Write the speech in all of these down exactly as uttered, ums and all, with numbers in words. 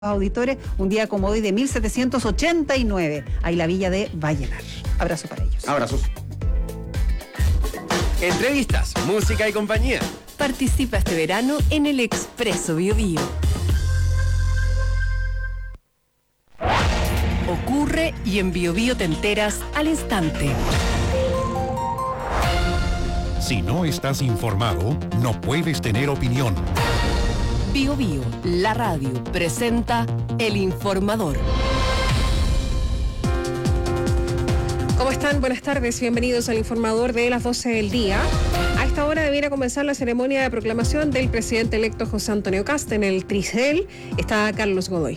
auditores, un día como hoy de mil setecientos ochenta y nueve, ahí la villa de Vallenar. Abrazo para ellos. Abrazos. Entrevistas, música y compañía. Participa este verano en el Expreso Bio Bio. Ocurre y en Bio Bio te enteras al instante. Si no estás informado, no puedes tener opinión. Bio Bio, la radio, presenta El Informador. ¿Cómo están? Buenas tardes, bienvenidos al Informador de las doce del día. A esta hora debiera comenzar la ceremonia de proclamación del presidente electo José Antonio Kast. En el Tricel está Carlos Godoy.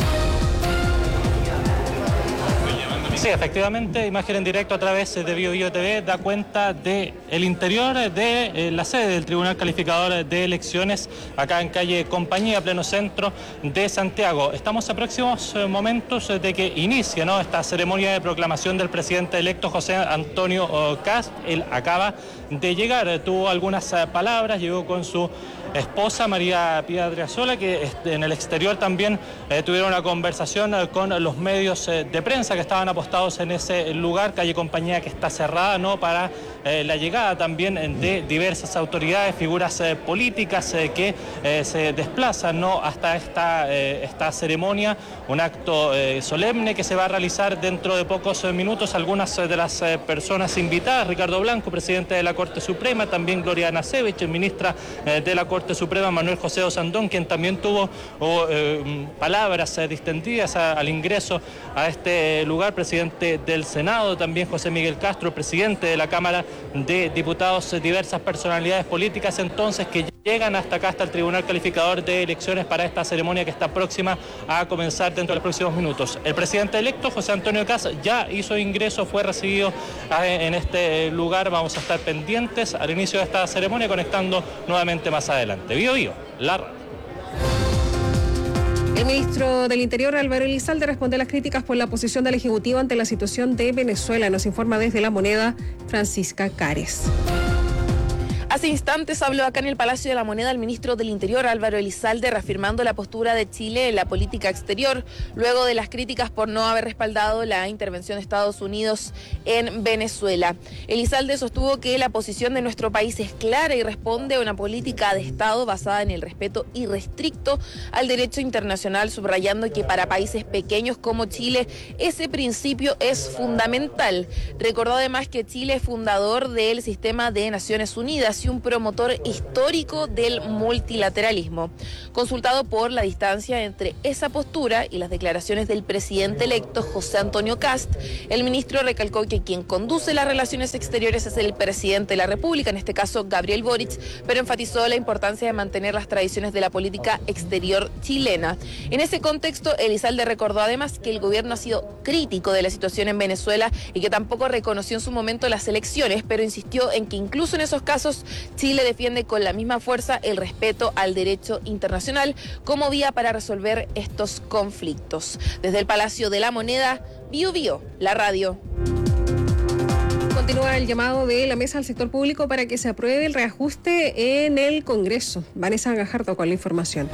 Sí, efectivamente, imagen en directo a través de Bio Bio T V da cuenta del interior de eh, la sede del Tribunal Calificador de Elecciones, acá en calle Compañía, pleno centro de Santiago. Estamos a próximos eh, momentos de que inicie, ¿no?, esta ceremonia de proclamación del presidente electo José Antonio Kast. Él acaba de llegar, tuvo algunas eh, palabras, llegó con su esposa María Pía Adriasola, que en el exterior también eh, tuvieron una conversación eh, con los medios eh, de prensa que estaban apostados en ese lugar, calle Compañía, que está cerrada, ¿no?, para eh, la llegada también de diversas autoridades, figuras eh, políticas eh, que eh, se desplazan, ¿no?, hasta esta, eh, esta ceremonia, un acto eh, solemne que se va a realizar dentro de pocos eh, minutos. Algunas eh, de las eh, personas invitadas: Ricardo Blanco, presidente de la Corte Suprema, también Gloria Nacevich, ministra eh, de la Corte Suprema, Manuel José Osandón, quien también tuvo oh, eh, palabras eh, distendidas a, al ingreso a este lugar, presidente del Senado, también José Miguel Castro, presidente de la Cámara de Diputados, eh, diversas personalidades políticas entonces que llegan hasta acá, hasta el Tribunal Calificador de Elecciones, para esta ceremonia que está próxima a comenzar dentro de los próximos minutos. El presidente electo, José Antonio Kast, ya hizo ingreso, fue recibido en este lugar. Vamos a estar pendientes al inicio de esta ceremonia, conectando nuevamente más adelante. Bio Bio, la radio. El ministro del Interior, Álvaro Elizalde, responde a las críticas por la posición del Ejecutivo ante la situación de Venezuela. Nos informa desde La Moneda Francisca Cares. Hace instantes habló acá en el Palacio de la Moneda el ministro del Interior, Álvaro Elizalde, reafirmando la postura de Chile en la política exterior, luego de las críticas por no haber respaldado la intervención de Estados Unidos en Venezuela. Elizalde sostuvo que la posición de nuestro país es clara y responde a una política de Estado basada en el respeto irrestricto al derecho internacional, subrayando que para países pequeños como Chile ese principio es fundamental. Recordó además que Chile es fundador del sistema de Naciones Unidas y un promotor histórico del multilateralismo. Consultado por la distancia entre esa postura y las declaraciones del presidente electo José Antonio Kast, el ministro recalcó que quien conduce las relaciones exteriores es el presidente de la República, en este caso Gabriel Boric, pero enfatizó la importancia de mantener las tradiciones de la política exterior chilena. En ese contexto, Elizalde recordó además que el gobierno ha sido crítico de la situación en Venezuela y que tampoco reconoció en su momento las elecciones, pero insistió en que incluso en esos casos Chile defiende con la misma fuerza el respeto al derecho internacional como vía para resolver estos conflictos. Desde el Palacio de la Moneda, Bio Bio, la radio. Continúa el llamado de la mesa al sector público para que se apruebe el reajuste en el Congreso. Vanessa Gajardo con la información.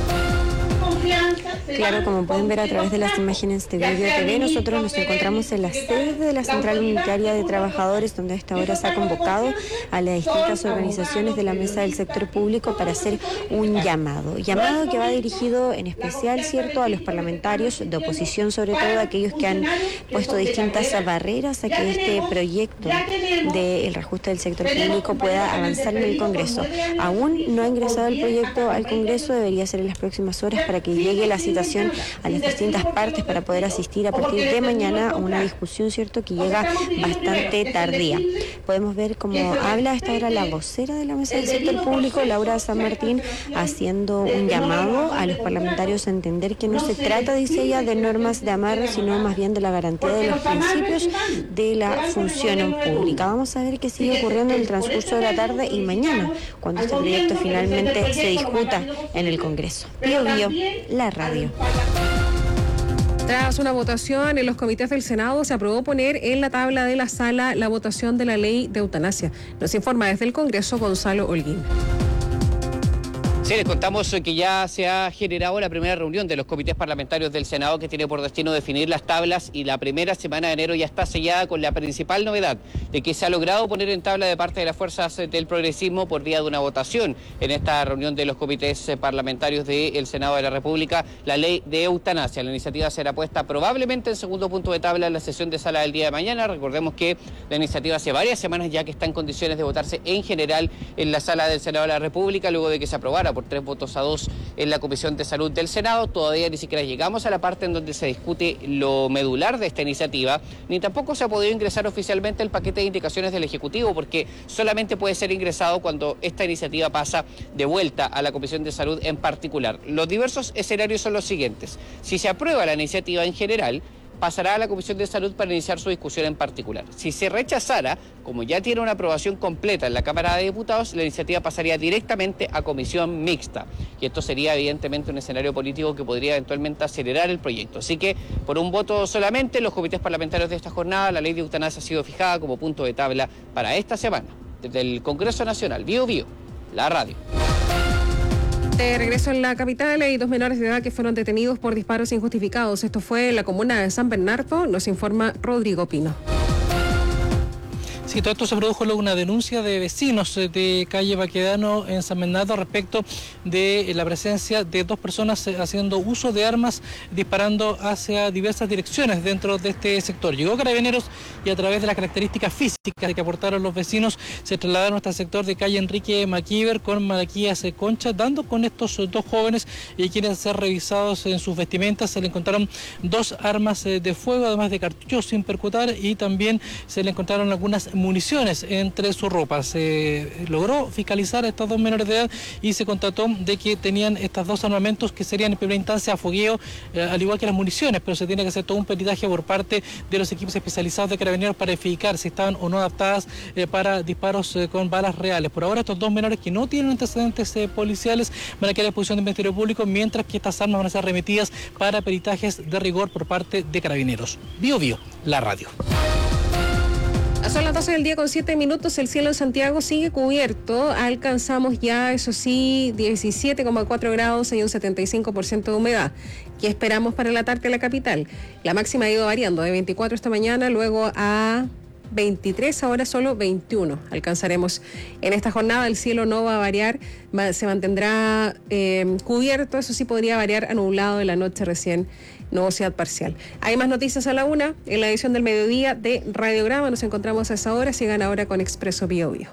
Claro, como pueden ver a través de las imágenes de Bio Bio T V, nosotros nos encontramos en la sede de la Central Unitaria de Trabajadores, donde a esta hora se ha convocado a las distintas organizaciones de la mesa del sector público para hacer un llamado. Llamado que va dirigido en especial, cierto, a los parlamentarios de oposición, sobre todo aquellos que han puesto distintas barreras a que este proyecto del reajuste del sector público pueda avanzar en el Congreso. Aún no ha ingresado el proyecto al Congreso, debería ser en las próximas horas para que llegue la citación a las distintas partes para poder asistir a partir de mañana a una discusión, cierto, que llega bastante tardía. Podemos ver cómo habla a esta hora la vocera de la mesa del sector público, Laura San Martín, haciendo un llamado a los parlamentarios a entender que no se trata, dice ella, de normas de amarre, sino más bien de la garantía de los principios de la función pública. Vamos a ver qué sigue ocurriendo en el transcurso de la tarde y mañana, cuando este proyecto finalmente se discuta en el Congreso. Bio Bio, la radio. Tras una votación en los comités del Senado, se aprobó poner en la tabla de la sala la votación de la ley de eutanasia. Nos informa desde el Congreso Gonzalo Holguín. Sí, les contamos que ya se ha generado la primera reunión de los comités parlamentarios del Senado, que tiene por destino definir las tablas, y la primera semana de enero ya está sellada con la principal novedad de que se ha logrado poner en tabla de parte de las fuerzas del progresismo por vía de una votación en esta reunión de los comités parlamentarios del Senado de la República la ley de eutanasia. La iniciativa será puesta probablemente en segundo punto de tabla en la sesión de sala del día de mañana. Recordemos que la iniciativa hace varias semanas ya que está en condiciones de votarse en general en la sala del Senado de la República, luego de que se aprobara por tres votos a dos en la Comisión de Salud del Senado. Todavía ni siquiera llegamos a la parte en donde se discute lo medular de esta iniciativa, ni tampoco se ha podido ingresar oficialmente el paquete de indicaciones del Ejecutivo, porque solamente puede ser ingresado cuando esta iniciativa pasa de vuelta a la Comisión de Salud en particular. Los diversos escenarios son los siguientes. Si se aprueba la iniciativa en general, pasará a la Comisión de Salud para iniciar su discusión en particular. Si se rechazara, como ya tiene una aprobación completa en la Cámara de Diputados, la iniciativa pasaría directamente a comisión mixta. Y esto sería evidentemente un escenario político que podría eventualmente acelerar el proyecto. Así que, por un voto solamente, los comités parlamentarios de esta jornada, la ley de eutanasia ha sido fijada como punto de tabla para esta semana. Desde el Congreso Nacional, Bio Bio, la radio. De regreso en la capital, hay dos menores de edad que fueron detenidos por disparos injustificados. Esto fue en la comuna de San Bernardo, nos informa Rodrigo Pino. Sí, todo esto se produjo luego una denuncia de vecinos de calle Baquedano en San Bernardo respecto de la presencia de dos personas haciendo uso de armas, disparando hacia diversas direcciones dentro de este sector. Llegó Carabineros y a través de las características físicas que aportaron los vecinos se trasladaron hasta el sector de calle Enrique Maquíver con Malaquías Concha, dando con estos dos jóvenes y quienes ser revisados en sus vestimentas. Se le encontraron dos armas de fuego, además de cartuchos sin percutar, y también se le encontraron algunas municiones entre su ropa. Se logró fiscalizar a estos dos menores de edad y se constató de que tenían estos dos armamentos que serían en primera instancia fogueo, eh, al igual que las municiones, pero se tiene que hacer todo un peritaje por parte de los equipos especializados de Carabineros para verificar si estaban o no adaptadas eh, para disparos eh, con balas reales. Por ahora estos dos menores que no tienen antecedentes eh, policiales van a quedar a disposición del Ministerio Público, mientras que estas armas van a ser remitidas para peritajes de rigor por parte de Carabineros. Bio Bio, la radio. Son las doce del día con siete minutos, el cielo en Santiago sigue cubierto, alcanzamos ya, eso sí, diecisiete coma cuatro grados y un setenta y cinco por ciento de humedad. ¿Qué esperamos para la tarde en la capital? La máxima ha ido variando, de veinticuatro esta mañana, luego a veintitrés, ahora solo veintiuno alcanzaremos en esta jornada. El cielo no va a variar, va, se mantendrá eh, cubierto, eso sí podría variar a nublado en la noche recién, nubosidad parcial. Hay más noticias a la una en la edición del mediodía de Radiograma. Nos encontramos a esa hora. Sigan ahora con Expreso Bio Bio.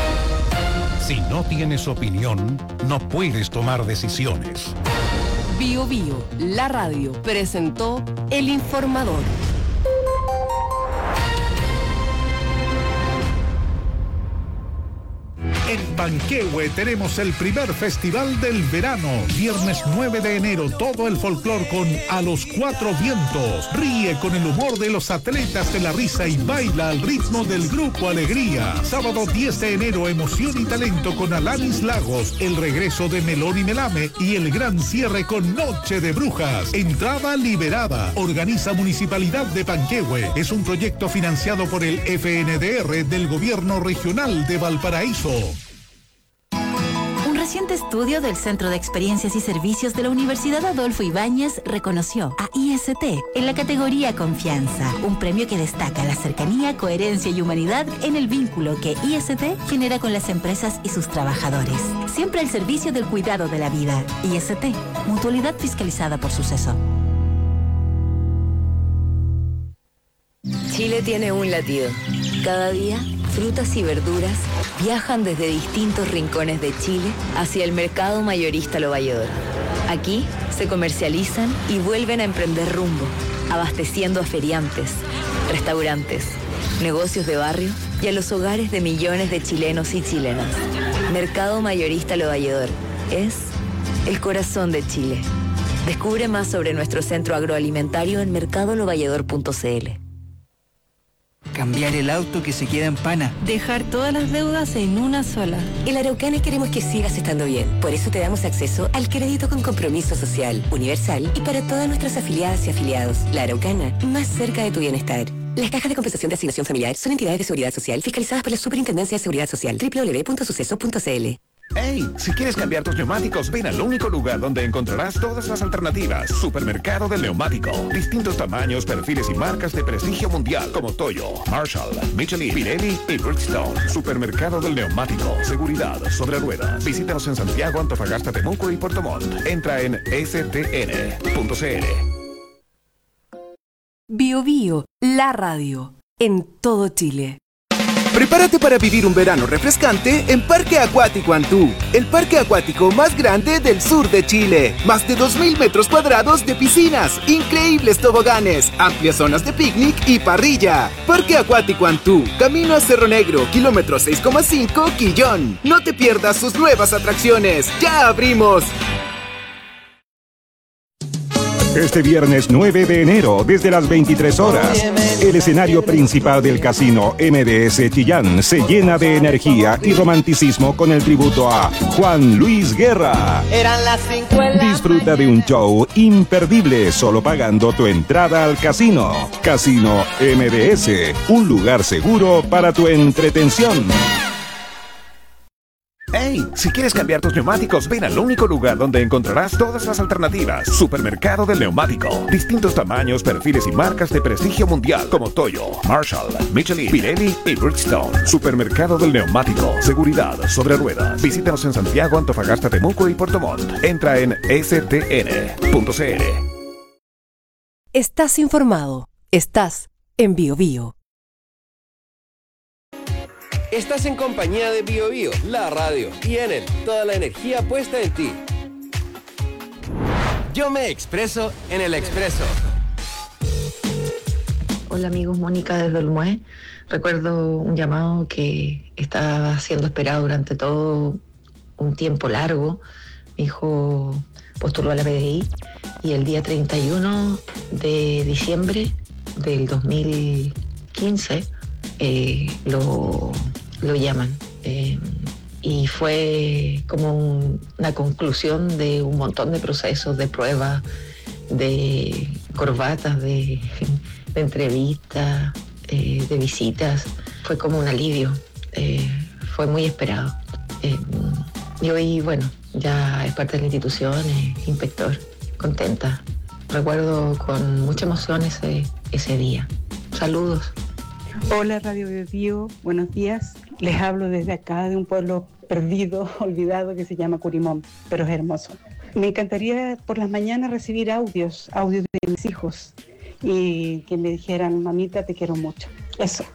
Si no tienes opinión, no puedes tomar decisiones. Bio Bio, la radio, presentó El Informador. En Panquehue tenemos el primer festival del verano. Viernes nueve de enero, todo el folclor con A los Cuatro Vientos. Ríe con el humor de los atletas de la risa y baila al ritmo del Grupo Alegría. Sábado diez de enero, emoción y talento con Alanis Lagos, el regreso de Melón y Melame y el gran cierre con Noche de Brujas. Entrada liberada. Organiza Municipalidad de Panquehue. Es un proyecto financiado por el F N D R del Gobierno Regional de Valparaíso. Un reciente estudio del Centro de Experiencias y Servicios de la Universidad Adolfo Ibáñez reconoció a I S T en la categoría Confianza, un premio que destaca la cercanía, coherencia y humanidad en el vínculo que I S T genera con las empresas y sus trabajadores. Siempre al servicio del cuidado de la vida. I S T, mutualidad fiscalizada por Suceso. Chile tiene un latido. Cada día, frutas y verduras viajan desde distintos rincones de Chile hacia el mercado mayorista Lo Valledor. Aquí se comercializan y vuelven a emprender rumbo, abasteciendo a feriantes, restaurantes, negocios de barrio y a los hogares de millones de chilenos y chilenas. Mercado mayorista Lo Valledor es el corazón de Chile. Descubre más sobre nuestro centro agroalimentario en mercado lo valledor punto c l. Cambiar el auto que se queda en pana. Dejar todas las deudas en una sola. En Araucana queremos que sigas estando bien. Por eso te damos acceso al crédito con compromiso social, universal y para todas nuestras afiliadas y afiliados. La Araucana, más cerca de tu bienestar. Las cajas de compensación de asignación familiar son entidades de seguridad social fiscalizadas por la Superintendencia de Seguridad Social. doble u doble u doble u punto suceso punto c l. ¡Hey! Si quieres cambiar tus neumáticos, ven al único lugar donde encontrarás todas las alternativas. Supermercado del Neumático. Distintos tamaños, perfiles y marcas de prestigio mundial como Toyo, Marshall, Michelin, Pirelli y Bridgestone. Supermercado del Neumático. Seguridad sobre ruedas. Visítanos en Santiago, Antofagasta, Temuco y Puerto Montt. Entra en s t n punto c l. Bio Bio, la radio, en todo Chile. Prepárate para vivir un verano refrescante en Parque Acuático Antú, el parque acuático más grande del sur de Chile. Más de dos mil metros cuadrados de piscinas, increíbles toboganes, amplias zonas de picnic y parrilla. Parque Acuático Antú, camino a Cerro Negro, kilómetro seis coma cinco, Quillón. No te pierdas sus nuevas atracciones. ¡Ya abrimos! Este viernes nueve de enero, desde las veintitrés horas, el escenario principal del casino M D S Chillán se llena de energía y romanticismo con el tributo a Juan Luis Guerra. Disfruta de un show imperdible solo pagando tu entrada al casino. Casino M D S, un lugar seguro para tu entretención. ¡Hey! Si quieres cambiar tus neumáticos, ven al único lugar donde encontrarás todas las alternativas. Supermercado del Neumático. Distintos tamaños, perfiles y marcas de prestigio mundial como Toyo, Marshall, Michelin, Pirelli y Bridgestone. Supermercado del Neumático. Seguridad sobre ruedas. Visítanos en Santiago, Antofagasta, Temuco y Puerto Montt. Entra en s t n punto c l. Estás informado. Estás en Bio Bio. Estás en compañía de Bio Bio, la radio. Tienen toda la energía puesta en ti. Yo me expreso en el Expreso. Hola amigos, Mónica desde Olmué. Recuerdo un llamado que estaba siendo esperado durante todo un tiempo largo. Mi hijo postuló a la P D I y el día treinta y uno de diciembre del dos mil quince eh, lo... lo llaman eh, y fue como un, una conclusión de un montón de procesos, de pruebas, de corbatas, de, de entrevistas, eh, de visitas. Fue como un alivio, eh, fue muy esperado. Eh, y hoy, bueno, ya es parte de la institución, es inspector, contenta. Recuerdo con mucha emoción ese, ese día. Saludos. Hola Radio Bio Bio, buenos días. Les hablo desde acá de un pueblo perdido, olvidado, que se llama Curimón, pero es hermoso. Me encantaría por las mañanas recibir audios, audios de mis hijos y que me dijeran, mamita, te quiero mucho. Eso.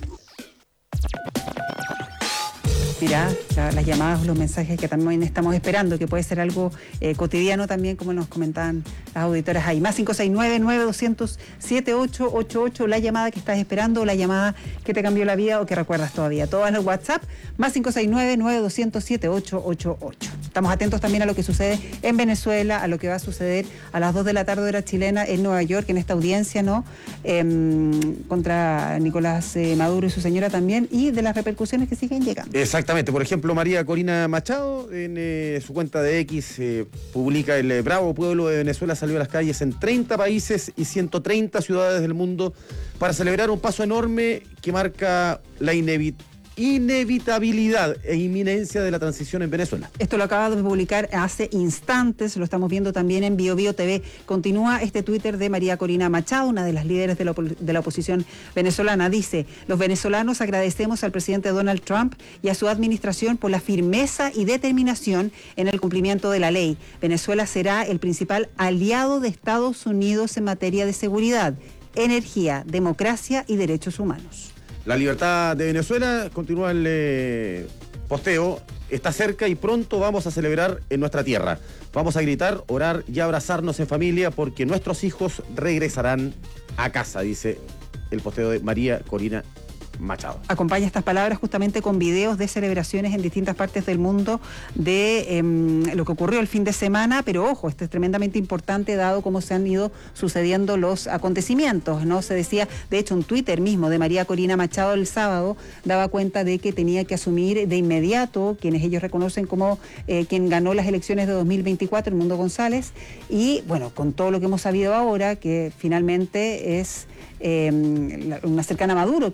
Mira, la, las llamadas, los mensajes que también estamos esperando, que puede ser algo eh, cotidiano también, como nos comentaban las auditoras ahí. Más cinco seis nueve, nueve dos cero cero, siete ocho ocho ocho, la llamada que estás esperando, o la llamada que te cambió la vida o que recuerdas todavía. Todas las WhatsApp, más cinco seis nueve, nueve dos cero cero, siete ocho ocho ocho. Estamos atentos también a lo que sucede en Venezuela, a lo que va a suceder a las dos de la tarde hora chilena en Nueva York, en esta audiencia, ¿no? Eh, contra Nicolás eh, Maduro y su señora también, y de las repercusiones que siguen llegando. Exactamente. Por ejemplo, María Corina Machado en eh, su cuenta de X eh, publica: el eh, bravo pueblo de Venezuela salió a las calles en treinta países y ciento treinta ciudades del mundo para celebrar un paso enorme que marca la inevitabilidad inevitabilidad e inminencia de la transición en Venezuela. Esto lo acaba de publicar hace instantes, lo estamos viendo también en Bio Bio T V. Continúa este Twitter de María Corina Machado, una de las líderes de la, de la oposición venezolana. Dice: los venezolanos agradecemos al presidente Donald Trump y a su administración por la firmeza y determinación en el cumplimiento de la ley. Venezuela será el principal aliado de Estados Unidos en materia de seguridad, energía, democracia y derechos humanos. La libertad de Venezuela, continúa el eh, posteo, está cerca y pronto vamos a celebrar en nuestra tierra. Vamos a gritar, orar y abrazarnos en familia porque nuestros hijos regresarán a casa, dice el posteo de María Corina Machado. Acompaña estas palabras justamente con videos de celebraciones en distintas partes del mundo de eh, lo que ocurrió el fin de semana, pero ojo, esto es tremendamente importante dado cómo se han ido sucediendo los acontecimientos, ¿no? Se decía, de hecho, un Twitter mismo de María Corina Machado el sábado daba cuenta de que tenía que asumir de inmediato, quienes ellos reconocen como eh, quien ganó las elecciones de dos mil veinticuatro, el Mundo González, y bueno, con todo lo que hemos sabido ahora, que finalmente es eh, una cercana a Maduro quien está siguiendo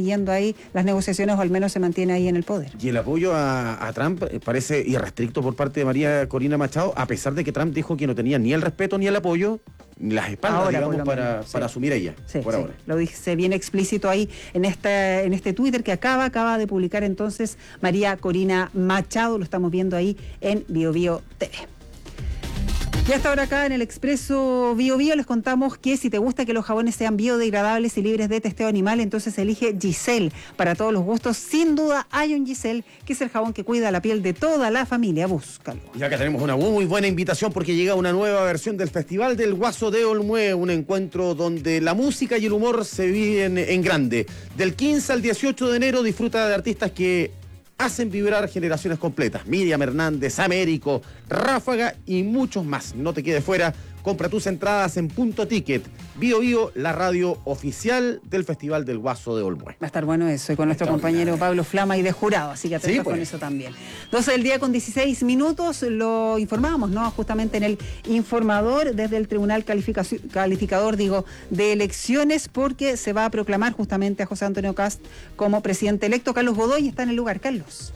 siguiendo ahí las negociaciones o al menos se mantiene ahí en el poder. Y el apoyo a, a Trump parece irrestricto por parte de María Corina Machado, a pesar de que Trump dijo que no tenía ni el respeto ni el apoyo, ni las espaldas, ahora, digamos, para, menos, sí. para asumir ella, sí, por sí. ahora. Lo dice bien explícito ahí en, esta, en este Twitter que acaba, acaba de publicar entonces María Corina Machado, lo estamos viendo ahí en Bio Bio T V. Y hasta ahora acá en el Expreso Bio Bio les contamos que si te gusta que los jabones sean biodegradables y libres de testeo animal, entonces elige Giselle. Para todos los gustos, sin duda hay un Giselle, que es el jabón que cuida la piel de toda la familia. Búscalo. Y acá tenemos una muy buena invitación porque llega una nueva versión del Festival del Guaso de Olmué, un encuentro donde la música y el humor se viven en grande. Del quince al dieciocho de enero disfruta de artistas que hacen vibrar generaciones completas. Miriam Hernández, Américo, Ráfaga y muchos más. No te quedes fuera. Compra tus entradas en Punto Ticket. Bio Bio, la radio oficial del Festival del Guaso de Olmué. Va a estar bueno eso, y con nuestro compañero Pablo Flama y de jurado, así que atentos sí, pues. con eso también. doce del día con dieciséis minutos, lo informamos, ¿no? Justamente en el informador desde el Tribunal Calificador, digo, de Elecciones, porque se va a proclamar justamente a José Antonio Kast como presidente electo. Carlos Godoy está en el lugar. Carlos.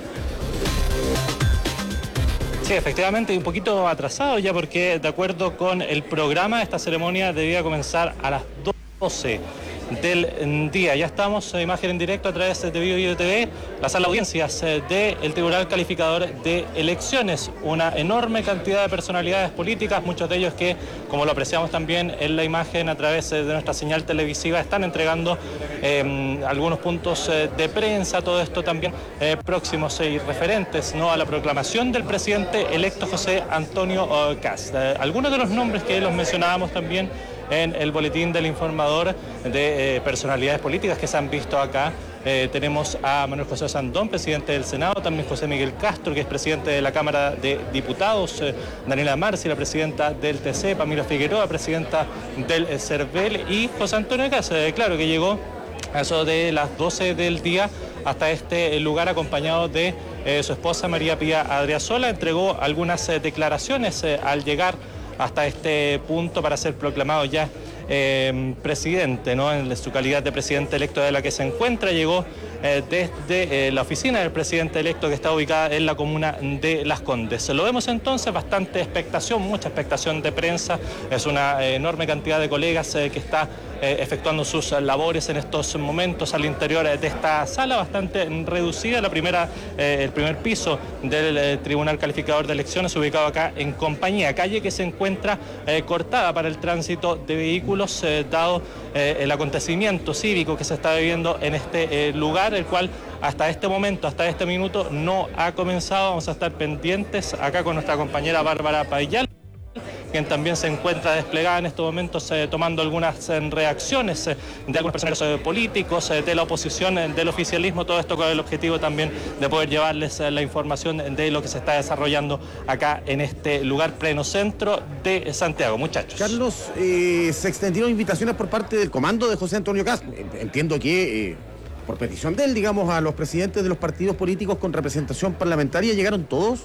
Sí, efectivamente, un poquito atrasado ya porque de acuerdo con el programa esta ceremonia debía comenzar a las doce del día. Ya estamos en imagen en directo a través de Bio Bio T V, la sala de audiencias del Tribunal Calificador de Elecciones. Una enorme cantidad de personalidades políticas, muchos de ellos que, como lo apreciamos también en la imagen a través de nuestra señal televisiva, están entregando eh, algunos puntos eh, de prensa, todo esto también eh, próximos y referentes, ¿no?, a la proclamación del presidente electo José Antonio Kast. Eh, algunos de los nombres que los mencionábamos también en el boletín del informador de eh, personalidades políticas que se han visto acá. Eh, tenemos a Manuel José Sandón, presidente del Senado, también José Miguel Castro, que es presidente de la Cámara de Diputados, eh, Daniela Marci, la presidenta del T C, Pamela Figueroa, presidenta del eh, CERVEL, y José Antonio Kast, eh, claro, que llegó a eso de las doce del día hasta este lugar acompañado de eh, su esposa María Pía Adriasola. Entregó algunas eh, declaraciones eh, al llegar hasta este punto para ser proclamado ya eh, presidente, ¿no?, en su calidad de presidente electo de la que se encuentra. Llegó eh, desde eh, la oficina del presidente electo, que está ubicada en la comuna de Las Condes. Lo vemos entonces, bastante expectación, mucha expectación de prensa. Es una eh, enorme cantidad de colegas eh, que está eh, efectuando sus labores en estos momentos al interior de esta sala bastante reducida. La primera, eh, el primer piso del eh, Tribunal Calificador de Elecciones, ubicado acá en Compañía, calle que se encuentra eh, cortada para el tránsito de vehículos, eh, dado eh, el acontecimiento cívico que se está viviendo en este eh, lugar, el cual hasta este momento, hasta este minuto, no ha comenzado. Vamos a estar pendientes acá con nuestra compañera Bárbara Payal, quien también se encuentra desplegada en estos momentos eh, tomando algunas eh, reacciones eh, de algunos personajes eh, políticos, eh, de la oposición, eh, del oficialismo, todo esto con el objetivo también de poder llevarles eh, la información de lo que se está desarrollando acá en este lugar pleno centro de Santiago. Muchachos. Carlos, eh, se extendieron invitaciones por parte del comando de José Antonio Kast. Entiendo que, eh, por petición de él, digamos, a los presidentes de los partidos políticos con representación parlamentaria, ¿llegaron todos?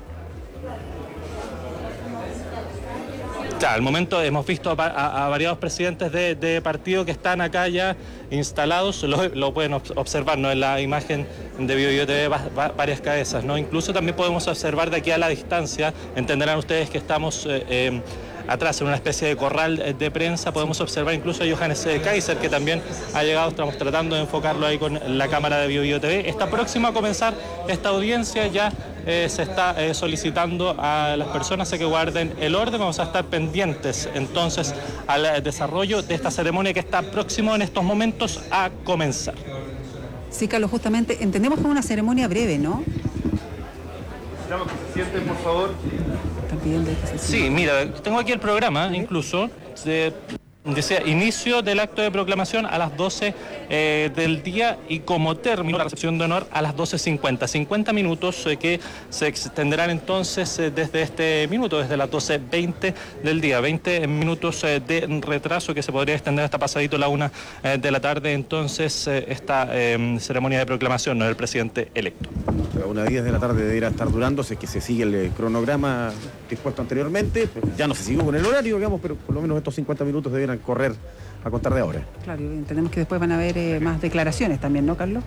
Ya, al momento hemos visto a, a, a variados presidentes de, de partido que están acá ya instalados, lo, lo pueden observar, ¿no?, en la imagen de Bio Bio T V, va, va, varias cabezas, ¿no? Incluso también podemos observar de aquí a la distancia, entenderán ustedes que estamos eh, eh, atrás en una especie de corral de prensa, podemos observar incluso a Johannes Kaiser, que también ha llegado. Estamos tratando de enfocarlo ahí con la cámara de Bio Bio T V. Está próximo a comenzar esta audiencia, ya eh, se está eh, solicitando a las personas a que guarden el orden. Vamos a estar pendientes entonces al desarrollo de esta ceremonia que está próximo en estos momentos a comenzar. Sí, Carlos, justamente entendemos que es una ceremonia breve, ¿no? Esperamos que se sienten, por favor. Están pidiendo que se Sí, mira, tengo aquí el programa, incluso, de, decía, inicio del acto de proclamación a las doce eh, del día, y como término la recepción de honor a las doce cincuenta. cincuenta minutos eh, que se extenderán entonces eh, desde este minuto, desde las doce veinte del día. veinte minutos eh, de retraso que se podría extender hasta pasadito la una eh, de la tarde, entonces eh, esta eh, ceremonia de proclamación, ¿no?, del presidente electo. A una diez de la tarde deberá estar durando, si es que se sigue el eh, cronograma dispuesto anteriormente. Ya no se siguió con el horario, digamos, pero por lo menos estos cincuenta minutos deben pudieran correr a contar de ahora. Claro, entendemos que después van a haber eh, más declaraciones también, ¿no, Carlos?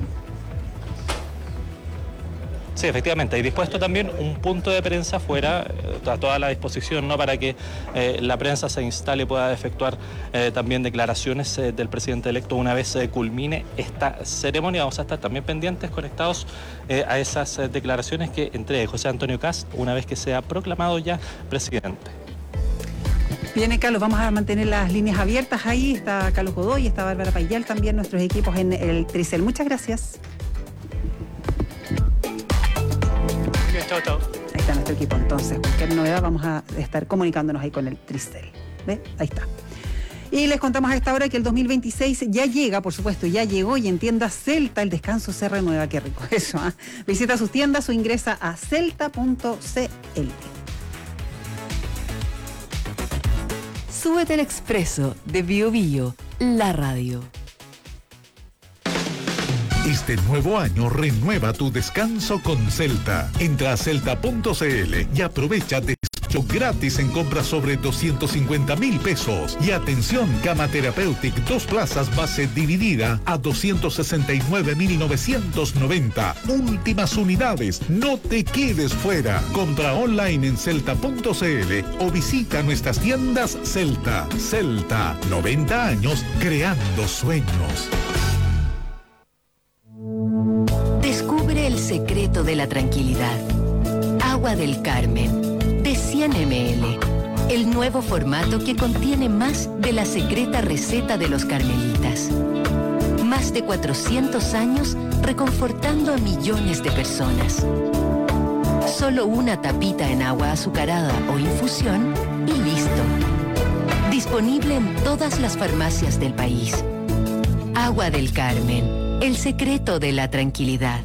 Sí, efectivamente, hay dispuesto también un punto de prensa afuera, eh, a toda la disposición, ¿no?, para que eh, la prensa se instale y pueda efectuar eh, también declaraciones eh, del presidente electo una vez eh, culmine esta ceremonia. Vamos a estar también pendientes, conectados eh, a esas eh, declaraciones que entregue José Antonio Kast una vez que sea proclamado ya presidente. Bien, Carlos, vamos a mantener las líneas abiertas ahí. Está Carlos Godoy, está Bárbara Payal, también nuestros equipos en el Tricel. Muchas gracias. Chao, chao. Ahí está nuestro equipo. Entonces, cualquier novedad vamos a estar comunicándonos ahí con el Tricel. ¿Ve? Ahí está. Y les contamos a esta hora que el dos mil veintiséis ya llega, por supuesto, ya llegó, y en tiendas Celta el descanso se renueva. Qué rico eso, ¿eh? Visita sus tiendas o ingresa a celta punto c l. Súbete al Expreso de Bio Bio, la radio. Este nuevo año renueva tu descanso con Celta. Entra a celta punto c l y aprovecha despacho gratis en compras sobre doscientos cincuenta mil pesos. Y atención, Cama Therapeutic, dos plazas base dividida a doscientos sesenta y nueve mil novecientos noventa. Últimas unidades, no te quedes fuera. Compra online en celta punto c l o visita nuestras tiendas Celta. Celta, noventa años creando sueños. Descubre el secreto de la tranquilidad. Agua del Carmen, de cien mililitros. El nuevo formato que contiene más de la secreta receta de los carmelitas. Más de cuatrocientos años reconfortando a millones de personas. Solo una tapita en agua azucarada o infusión y listo. Disponible en todas las farmacias del país. Agua del Carmen. El secreto de la tranquilidad.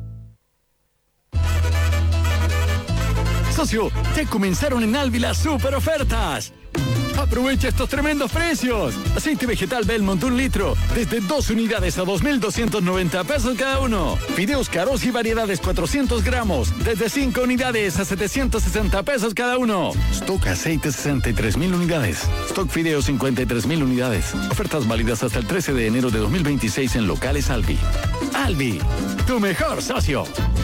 Socio, ya comenzaron en Alvi las super ofertas. Aprovecha estos tremendos precios. Aceite vegetal Belmont un litro, desde dos unidades a dos mil doscientos noventa pesos cada uno. Fideos Caros y variedades cuatrocientos gramos, desde cinco unidades a setecientos sesenta pesos cada uno. Stock aceite sesenta y tres mil unidades. Stock Fideos cincuenta y tres mil unidades. Ofertas válidas hasta el trece de enero de dos mil veintiséis en locales Alvi. Alvi, tu mejor socio.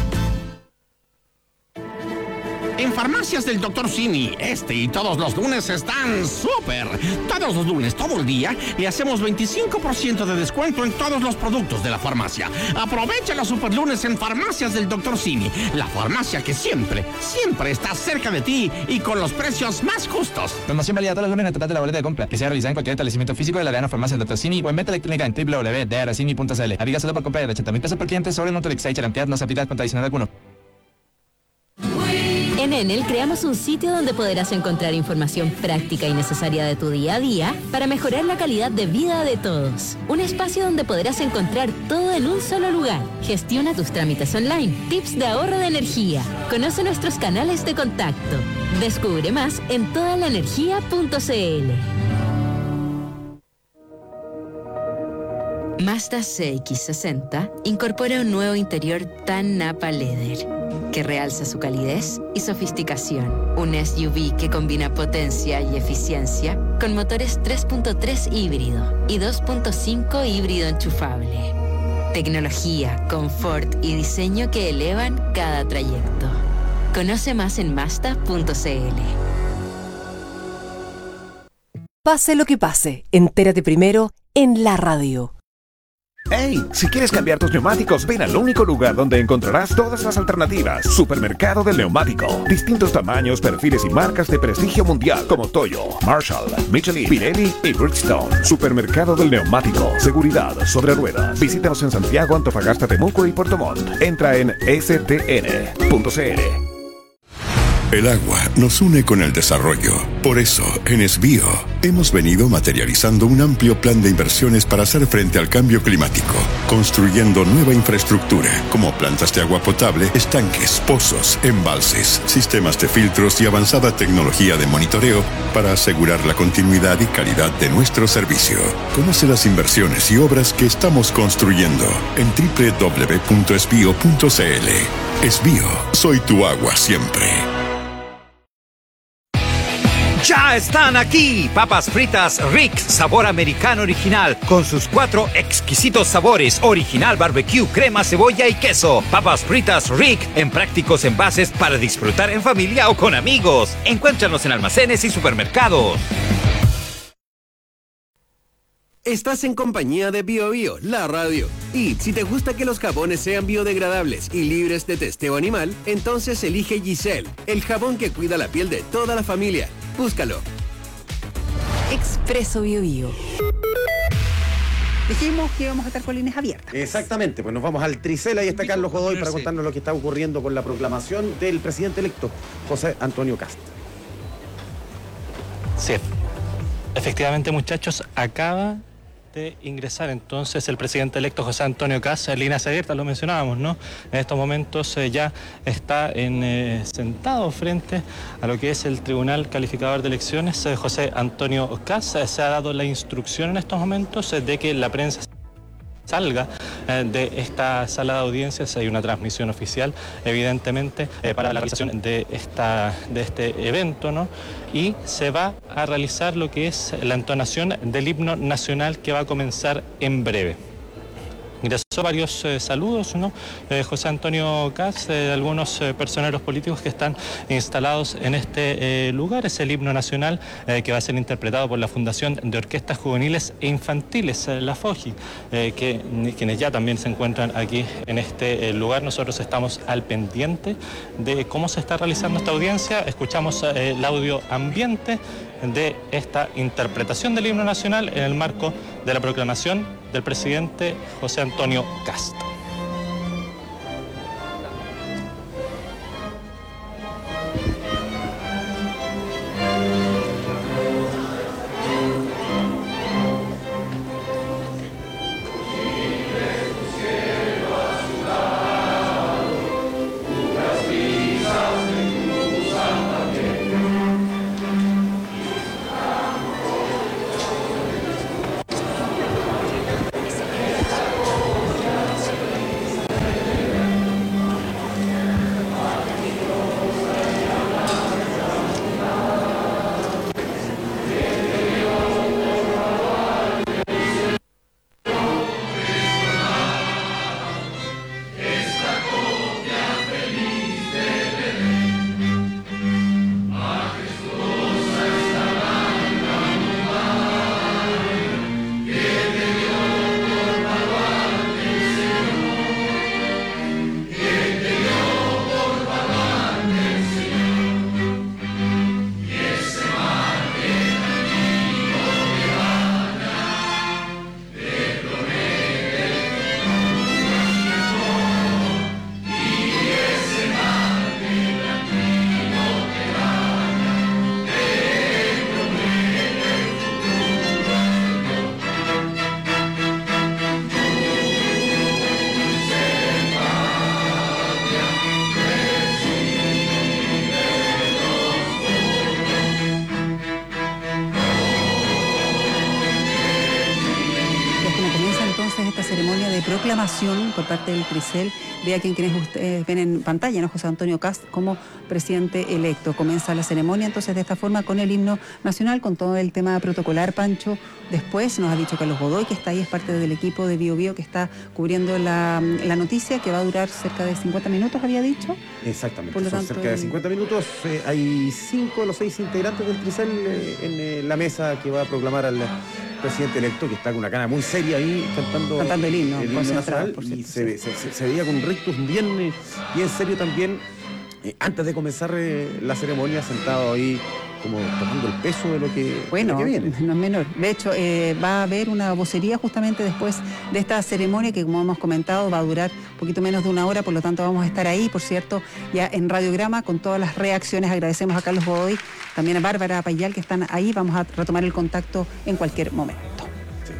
En Farmacias del doctor Simi, este y todos los lunes están súper. Todos los lunes, todo el día, le hacemos veinticinco por ciento de descuento en todos los productos de la farmacia. Aprovecha los super lunes en Farmacias del doctor Simi, la farmacia que siempre, siempre está cerca de ti y con los precios más justos. Promoción válida todos los lunes en total de la boleta de compra, que sea realizada en cualquier establecimiento físico de la Arena Farmacia del doctor Simi o en venta electrónica en doble u doble u doble u punto d r simi punto c l. Aplica solo por compra de ochenta mil pesos por cliente sobre Nutrix y Charantead, no se aplica con adicional alguno. En Enel creamos un sitio donde podrás encontrar información práctica y necesaria de tu día a día para mejorar la calidad de vida de todos. Un espacio donde podrás encontrar todo en un solo lugar. Gestiona tus trámites online, tips de ahorro de energía. Conoce nuestros canales de contacto. Descubre más en toda la energía punto c l. Mazda C X sesenta incorpora un nuevo interior tan Napa Leather que realza su calidez y sofisticación. Un S U V que combina potencia y eficiencia con motores tres punto tres híbrido y dos punto cinco híbrido enchufable. Tecnología, confort y diseño que elevan cada trayecto. Conoce más en mazda punto c l. Pase lo que pase, entérate primero en la radio. ¡Hey! Si quieres cambiar tus neumáticos, ven al único lugar donde encontrarás todas las alternativas. Supermercado del Neumático. Distintos tamaños, perfiles y marcas de prestigio mundial como Toyo, Marshall, Michelin, Pirelli y Bridgestone. Supermercado del Neumático. Seguridad sobre ruedas. Visítanos en Santiago, Antofagasta, Temuco y Puerto Montt. Entra en s t n punto c l. El agua nos une con el desarrollo. Por eso, en Esbío, hemos venido materializando un amplio plan de inversiones para hacer frente al cambio climático, construyendo nueva infraestructura, como plantas de agua potable, estanques, pozos, embalses, sistemas de filtros y avanzada tecnología de monitoreo para asegurar la continuidad y calidad de nuestro servicio. Conoce las inversiones y obras que estamos construyendo en doble u doble u doble u punto esbío punto c l. Esbío, soy tu agua siempre. Ya Ya están aquí, papas fritas Rick, sabor americano original, con sus cuatro exquisitos sabores, original barbecue, crema, cebolla y queso. Papas fritas Rick, en prácticos envases para disfrutar en familia o con amigos. Encuéntranos en almacenes y supermercados. Estás en compañía de Bio Bio, la radio. Y si te gusta que los jabones sean biodegradables y libres de testeo animal, entonces elige Giselle, el jabón que cuida la piel de toda la familia. Búscalo. Expreso Bio Bio. Dijimos que íbamos a estar con líneas abiertas. Exactamente, pues nos vamos al Tricel. Ahí está Carlos Godoy para contarnos lo que está ocurriendo con la proclamación del presidente electo, José Antonio Kast. Sí, efectivamente, muchachos, acaba de ingresar entonces el presidente electo José Antonio Kast. En líneas abiertas lo mencionábamos, ¿no? En estos momentos eh, ya está en, eh, sentado frente a lo que es el Tribunal Calificador de Elecciones. Eh, José Antonio Kast eh, se ha dado la instrucción en estos momentos eh, de que la prensa salga eh, de esta sala de audiencias. Hay una transmisión oficial, evidentemente, eh, para la realización de, esta, de este evento, ¿no? Y se va a realizar lo que es la entonación del himno nacional, que va a comenzar en breve. Ingresó varios eh, saludos, ¿no? Eh, José Antonio Kast, eh, algunos eh, personeros políticos que están instalados en este eh, lugar. Es el himno nacional eh, que va a ser interpretado por la Fundación de Orquestas Juveniles e Infantiles, eh, la FOJI, eh, que, quienes ya también se encuentran aquí en este eh, lugar. Nosotros estamos al pendiente de cómo se está realizando esta audiencia. Escuchamos eh, el audio ambiente de esta interpretación del himno nacional en el marco de la proclamación del presidente José Antonio Kast. Proclamación por parte del Tricel de a quien quienes ustedes ven en pantalla, ¿no? José Antonio Kast como presidente electo. Comienza la ceremonia entonces de esta forma con el himno nacional, con todo el tema protocolar, Pancho. Después nos ha dicho Carlos Godoy, que está ahí, es parte del equipo de Bio Bio que está cubriendo la, la noticia, que va a durar cerca de cincuenta minutos, había dicho. Exactamente, por lo son tanto, cerca de cincuenta minutos. Eh, hay cinco de los seis integrantes del Tricel eh, en eh, la mesa que va a proclamar al presidente electo, que está con una cara muy seria ahí cantando, cantando el himno, el himno nacional, por cierto, y se, se, se, se veía con un rictus bien, bien serio también, eh, antes de comenzar eh, la ceremonia, sentado ahí como tomando el peso de lo que, bueno, de lo que viene. No es menor. De hecho, eh, va a haber una vocería justamente después de esta ceremonia que, como hemos comentado, va a durar un poquito menos de una hora, por lo tanto vamos a estar ahí, por cierto, ya en Radiograma con todas las reacciones. Agradecemos a Carlos Godoy, también a Bárbara Payal, que están ahí. Vamos a retomar el contacto en cualquier momento. Sí.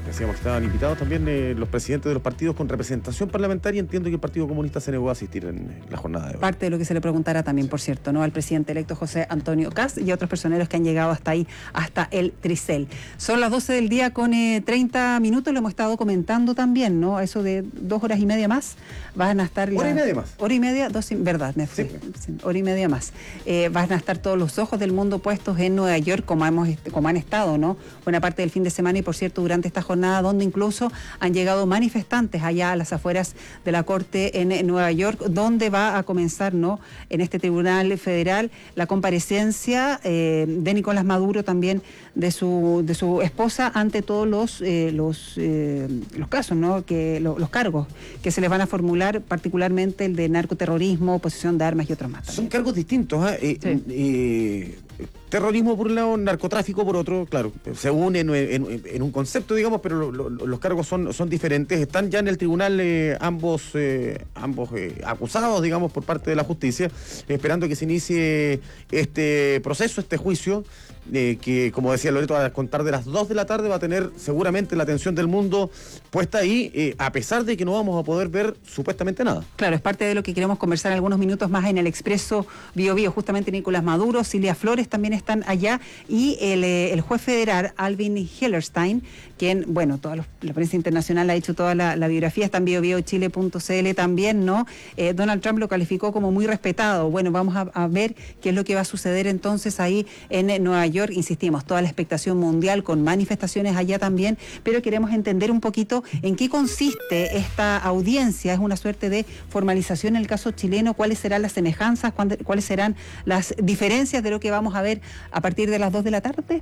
decíamos que estaban invitados también eh, los presidentes de los partidos con representación parlamentaria. Entiendo que el Partido Comunista se negó a asistir en eh, la jornada de hoy. Parte de lo que se le preguntará también, por cierto, ¿no? Al presidente electo José Antonio Kast y a otros personeros que han llegado hasta ahí, hasta el Tricel. Son las doce del día con eh, treinta minutos, lo hemos estado comentando también, ¿no? Eso de dos horas y media más, van a estar... Hora la... y media más. Hora y media, dos y... verdad, me fui. Sí. Hora y media más. Eh, van a estar todos los ojos del mundo puestos en Nueva York, como, hemos, como han estado, ¿no? Buena parte del fin de semana y, por cierto, durante esta jornada, donde incluso han llegado manifestantes allá a las afueras de la Corte en, en Nueva York, donde va a comenzar, ¿no? En este Tribunal Federal la comparecencia eh, de Nicolás Maduro, también de su de su esposa, ante todos los eh, los, eh, los casos, ¿no? Que lo, los cargos que se les van a formular, particularmente el de narcoterrorismo, posesión de armas y otros más. Son cargos distintos, ¿eh? Sí. Eh, eh, terrorismo por un lado, narcotráfico por otro, claro, se unen en, en, en un concepto, digamos, pero lo, lo, los cargos son, son diferentes. Están ya en el tribunal eh, ambos eh, ambos eh, acusados, digamos, por parte de la justicia, esperando que se inicie este proceso, este juicio, eh, que, como decía Loreto, a contar de las dos de la tarde va a tener seguramente la atención del mundo puesta ahí, eh, a pesar de que no vamos a poder ver supuestamente nada. Claro, es parte de lo que queremos conversar algunos minutos más en el Expreso Bio Bio. Justamente Nicolás Maduro, Cilia Flores también están allá, y el, el juez federal Alvin Hellerstein, quien, bueno, toda los, la prensa internacional ha hecho toda la, la biografía, está en bio bio chile punto c l también, ¿no? Eh, Donald Trump lo calificó como muy respetado. Bueno, vamos a, a ver qué es lo que va a suceder entonces ahí en Nueva York. Insistimos, toda la expectación mundial con manifestaciones allá también, pero queremos entender un poquito en qué consiste esta audiencia. Es una suerte de formalización en el caso chileno. ¿Cuáles serán las semejanzas? ¿Cuáles serán las diferencias de lo que vamos a ver a partir de las dos de la tarde?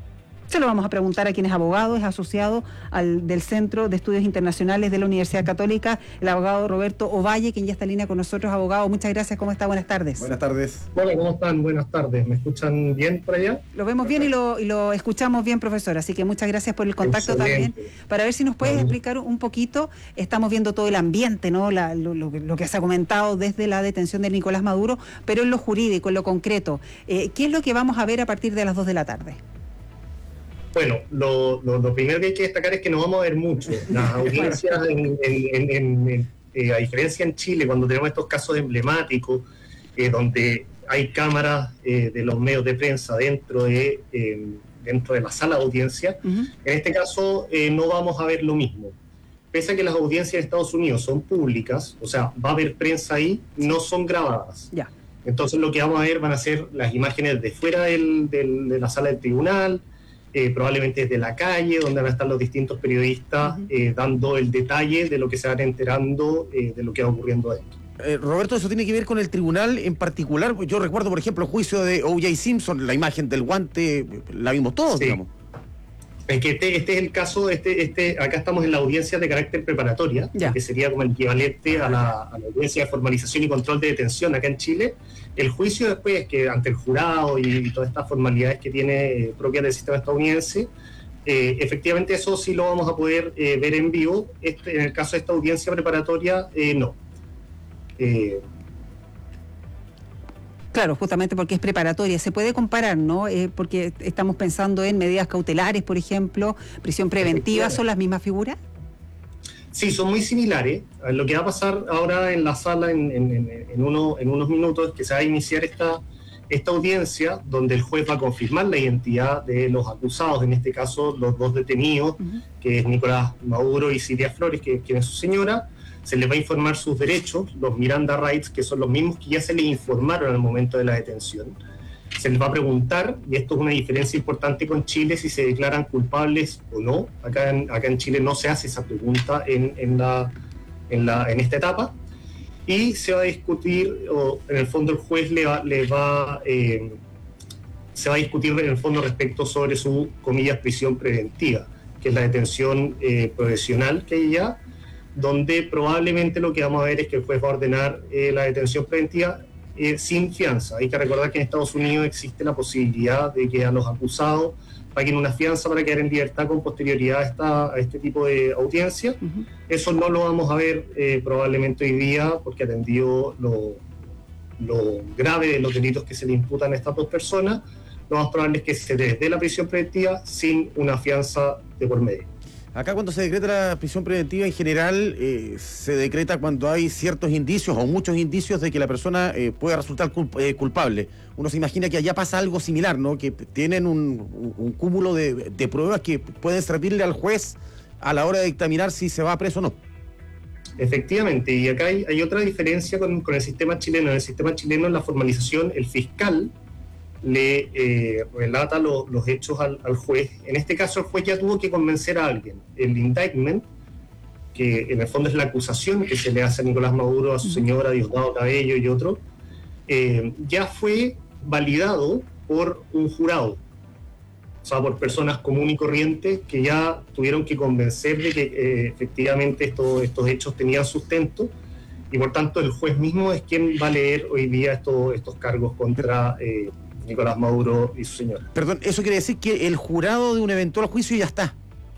Se lo vamos a preguntar a quien es abogado, es asociado al del Centro de Estudios Internacionales de la Universidad Católica, el abogado Roberto Ovalle, quien ya está en línea con nosotros. Abogado, muchas gracias. ¿Cómo está? Buenas tardes. Buenas tardes. Hola, ¿cómo están? Buenas tardes. ¿Me escuchan bien por allá? Lo vemos bien y lo, y lo escuchamos bien, profesor. Así que muchas gracias por el contacto. Excelente. También. Para ver si nos puedes explicar un poquito, estamos viendo todo el ambiente, ¿no? La, lo, lo, lo que se ha comentado desde la detención de Nicolás Maduro, pero en lo jurídico, en lo concreto, eh, ¿qué es lo que vamos a ver a partir de las dos de la tarde? Bueno, lo, lo, lo primero que hay que destacar es que no vamos a ver mucho. Las audiencias, en, en, en, en, en, eh, a diferencia en Chile, cuando tenemos estos casos emblemáticos, eh, donde hay cámaras eh, de los medios de prensa dentro de, eh, dentro de la sala de audiencia, uh-huh. En este caso eh, no vamos a ver lo mismo. Pese a que las audiencias de Estados Unidos son públicas, o sea, va a haber prensa ahí, no son grabadas. Ya. Entonces lo que vamos a ver van a ser las imágenes de fuera del, del, de la sala del tribunal, Eh, probablemente desde la calle, donde van a estar los distintos periodistas uh-huh. eh, dando el detalle de lo que se van enterando eh, de lo que va ocurriendo adentro. Eh, Roberto, eso tiene que ver con el tribunal en particular. Yo recuerdo, por ejemplo, el juicio de O J Simpson, la imagen del guante, la vimos todos, sí. digamos. Es que este, este es el caso, este, este, acá estamos en la audiencia de carácter preparatoria, ya. que sería como el equivalente a la, a la audiencia de formalización y control de detención acá en Chile. El juicio después es que ante el jurado y, y todas estas formalidades que tiene eh, propias del sistema estadounidense, eh, efectivamente eso sí lo vamos a poder eh, ver en vivo. Este, en el caso de esta audiencia preparatoria, eh, no. Eh, Claro, justamente porque es preparatoria. Se puede comparar, ¿no? Eh, porque estamos pensando en medidas cautelares, por ejemplo, prisión preventiva. ¿Son las mismas figuras? Sí, son muy similares. Lo que va a pasar ahora en la sala en, en, en, uno, en unos minutos es que se va a iniciar esta, esta audiencia donde el juez va a confirmar la identidad de los acusados, en este caso los dos detenidos, uh-huh. que es Nicolás Maduro y Cilia Flores, que, que es su señora. Se les va a informar sus derechos, los Miranda Rights, que son los mismos que ya se les informaron al momento de la detención. Se les va a preguntar, y esto es una diferencia importante con Chile, si se declaran culpables o no. Acá en, acá en Chile no se hace esa pregunta en, en, la, en, la, en esta etapa. Y se va a discutir, o en el fondo el juez le va, le va, eh, se va a discutir en el fondo respecto sobre su, comillas, prisión preventiva, que es la detención eh, provisional que hay ya, donde probablemente lo que vamos a ver es que el juez va a ordenar eh, la detención preventiva eh, sin fianza. Hay que recordar que en Estados Unidos existe la posibilidad de que a los acusados paguen una fianza para quedar en libertad con posterioridad a, esta, a este tipo de audiencia. Uh-huh. Eso no lo vamos a ver eh, probablemente hoy día, porque atendido lo, lo grave de los delitos que se le imputan a estas dos personas, lo más probable es que se les dé la prisión preventiva sin una fianza de por medio. Acá cuando se decreta la prisión preventiva en general, eh, se decreta cuando hay ciertos indicios o muchos indicios de que la persona eh, puede resultar culp eh, culpable. Uno se imagina que allá pasa algo similar, ¿no? Que tienen un, un, un cúmulo de, de pruebas que pueden servirle al juez a la hora de dictaminar si se va preso o no. Efectivamente, y acá hay, hay otra diferencia con, con el sistema chileno. En el sistema chileno, en la formalización, el fiscal le eh, relata lo, los hechos al, al juez. En este caso, el juez ya tuvo que convencer a alguien. El indictment, que en el fondo es la acusación que se le hace a Nicolás Maduro, a su señora Diosdado Cabello y otro, eh, ya fue validado por un jurado, o sea, por personas comunes y corrientes que ya tuvieron que convencer de que eh, efectivamente esto, estos hechos tenían sustento, y por tanto el juez mismo es quien va a leer hoy día estos, estos cargos contra eh, Nicolás Maduro y su señora. Perdón, ¿eso quiere decir que el jurado de un eventual juicio ya está?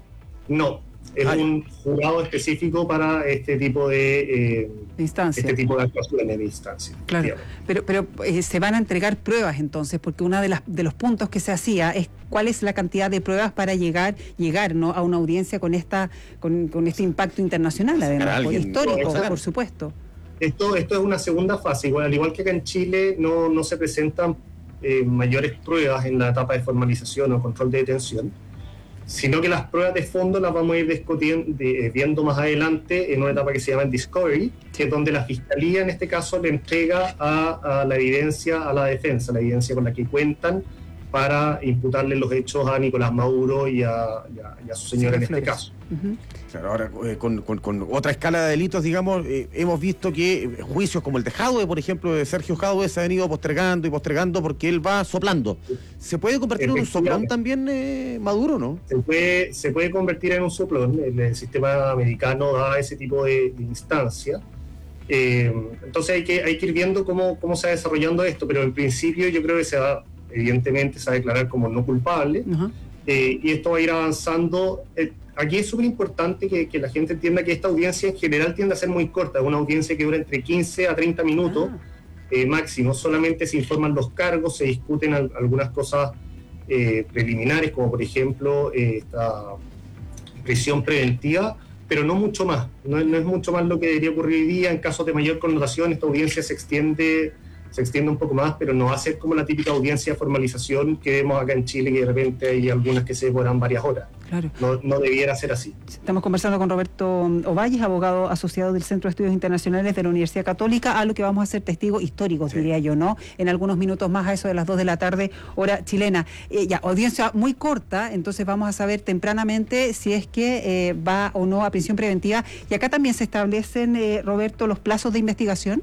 No, es ah, un jurado específico para este tipo de eh, instancia. Este tipo de actuaciones de instancia. Claro, digamos. pero, pero eh, se van a entregar pruebas entonces, porque uno de, las, de los puntos que se hacía es cuál es la cantidad de pruebas para llegar, llegar ¿no? a una audiencia con esta, con, con este impacto internacional, además, histórico, no, por supuesto. Esto, esto es una segunda fase, igual, al igual que acá en Chile no, no se presentan eh, mayores pruebas en la etapa de formalización o control de detención, sino que las pruebas de fondo las vamos a ir discutiendo, de, viendo más adelante en una etapa que se llama el Discovery, que es donde la Fiscalía en este caso le entrega a, a la evidencia a la defensa, la evidencia con la que cuentan para imputarle los hechos a Nicolás Maduro y a, y a, y a su señora sí, en este caso. Uh-huh. Claro, ahora eh, con, con, con otra escala de delitos, digamos, eh, hemos visto que eh, juicios como el de Jadwe, por ejemplo, de Sergio Jadwe, se ha venido postergando y postergando porque él va soplando. ¿Se puede convertir en un soplón también, eh, Maduro, no? Se puede, se puede convertir en un soplón. El, el sistema americano da ese tipo de, de instancia. Eh, entonces hay que, hay que ir viendo cómo, cómo se va desarrollando esto, pero en principio yo creo que se va, evidentemente, se va a declarar como no culpable. Uh-huh. eh, y esto va a ir avanzando. Eh, Aquí es súper importante que, que la gente entienda que esta audiencia en general tiende a ser muy corta, es una audiencia que dura entre quince a treinta minutos ah. eh, máximo, solamente se informan los cargos, se discuten al, algunas cosas eh, preliminares, como por ejemplo eh, esta prisión preventiva, pero no mucho más, no, no es mucho más lo que debería ocurrir hoy día. En casos de mayor connotación, esta audiencia se extiende se extiende un poco más, pero no va a ser como la típica audiencia de formalización que vemos acá en Chile, que de repente hay algunas que se demoran varias horas. Claro. No, no debiera ser así. Estamos conversando con Roberto Ovalles, abogado asociado del Centro de Estudios Internacionales de la Universidad Católica, a lo que vamos a ser testigos históricos, sí. diría yo, ¿no? En algunos minutos más, a eso de las dos de la tarde, hora chilena. Eh, ya, audiencia muy corta, entonces vamos a saber tempranamente si es que eh, va o no a prisión preventiva. Y acá también se establecen, eh, Roberto, los plazos de investigación.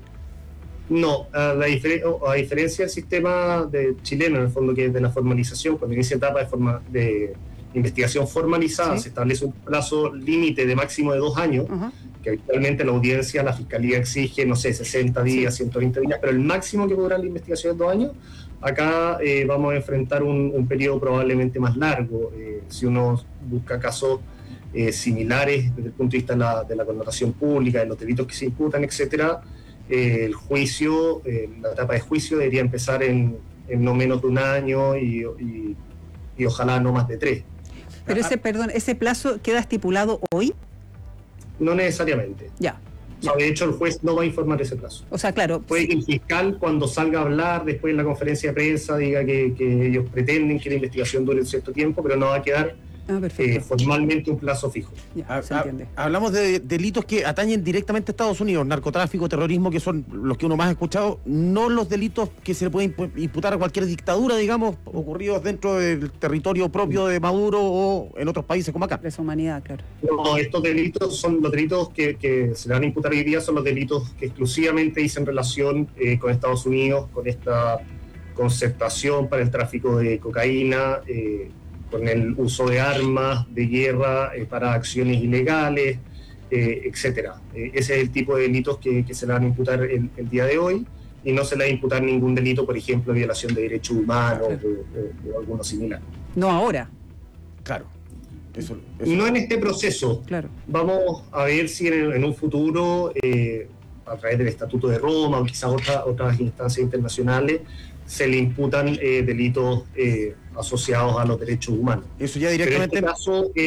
No, a, la difer a diferencia del sistema de chileno, en el fondo, que es de la formalización, cuando inicia etapa de, forma de investigación formalizada, ¿sí? Se establece un plazo límite de máximo de dos años, uh-huh. que habitualmente la audiencia, la fiscalía exige, no sé, sesenta días, sí. ciento veinte días, pero el máximo que podrá la investigación es dos años. Acá eh, vamos a enfrentar un, un periodo probablemente más largo. Eh, si uno busca casos eh, similares desde el punto de vista de la, de la connotación pública, de los delitos que se imputan, etcétera, Eh, el juicio, eh, la etapa de juicio debería empezar en, en no menos de un año y, y, y ojalá no más de tres. Pero ese, perdón, ¿ese plazo queda estipulado hoy? No necesariamente. Ya. O sea, de hecho, el juez no va a informar ese plazo. O sea, claro. Puede que el fiscal, cuando salga a hablar después en la conferencia de prensa, diga que, que ellos pretenden que la investigación dure un cierto tiempo, pero no va a quedar Ah, eh, formalmente un plazo fijo. Ya, ha, se entiende. Ha, hablamos de delitos que atañen directamente a Estados Unidos, narcotráfico, terrorismo, que son los que uno más ha escuchado, no los delitos que se le pueden imputar a cualquier dictadura, digamos, ocurridos dentro del territorio propio de Maduro o en otros países como acá. Esa humanidad, claro. No, estos delitos son los delitos que, que se le van a imputar hoy día, son los delitos que exclusivamente dicen relación eh, con Estados Unidos, con esta concertación para el tráfico de cocaína, eh, con el uso de armas de guerra eh, para acciones ilegales, eh, etcétera. Eh, ese es el tipo de delitos que, que se le van a imputar el, el día de hoy, y no se le va a imputar ningún delito, por ejemplo, violación de derechos humanos claro. o, o, o alguno similar. No ahora. Claro. Eso, eso. No en este proceso. Claro. Vamos a ver si en, en un futuro, eh, a través del Estatuto de Roma o quizás otra, otras instancias internacionales, se le imputan eh, delitos eh, asociados a los derechos humanos. Eso ya directamente. Pero en este caso es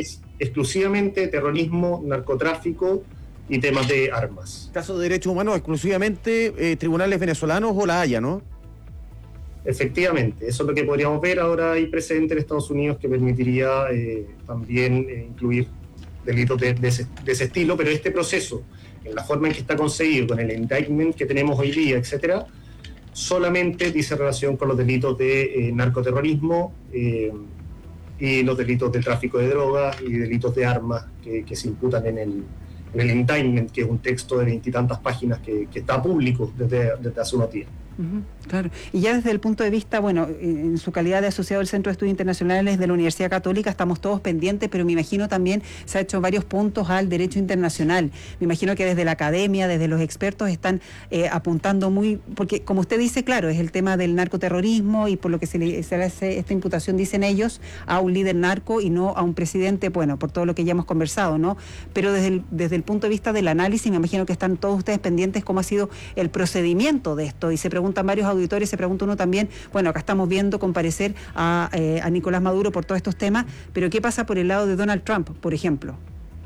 exclusivamente terrorismo, narcotráfico y temas de armas. Caso de derechos humanos, exclusivamente eh, tribunales venezolanos o La Haya, ¿no? Efectivamente, eso es lo que podríamos ver. Ahora hay precedente en Estados Unidos que permitiría eh, también eh, incluir delitos de, de, ese, de ese estilo, pero este proceso, en la forma en que está concebido, con el indictment que tenemos hoy día, etcétera, solamente dice relación con los delitos de eh, narcoterrorismo eh, y los delitos de tráfico de drogas y delitos de armas que, que se imputan en el, en el indictment, que es un texto de veintitantas páginas que, que está público desde, desde hace unos días. Uh-huh, claro. Y ya desde el punto de vista, bueno, en su calidad de asociado del Centro de Estudios Internacionales de la Universidad Católica, estamos todos pendientes, pero me imagino también se ha hecho varios puntos al derecho internacional. Me imagino que desde la academia, desde los expertos están eh, apuntando muy, porque como usted dice, claro, es el tema del narcoterrorismo y por lo que se le, se le hace esta imputación, dicen ellos, a un líder narco y no a un presidente, bueno, por todo lo que ya hemos conversado, ¿no? Pero desde el, desde el punto de vista del análisis, me imagino que están todos ustedes pendientes cómo ha sido el procedimiento de esto y se preguntan varios auditores, se pregunta uno también, bueno, acá estamos viendo comparecer a, eh, a Nicolás Maduro por todos estos temas, pero ¿qué pasa por el lado de Donald Trump, por ejemplo?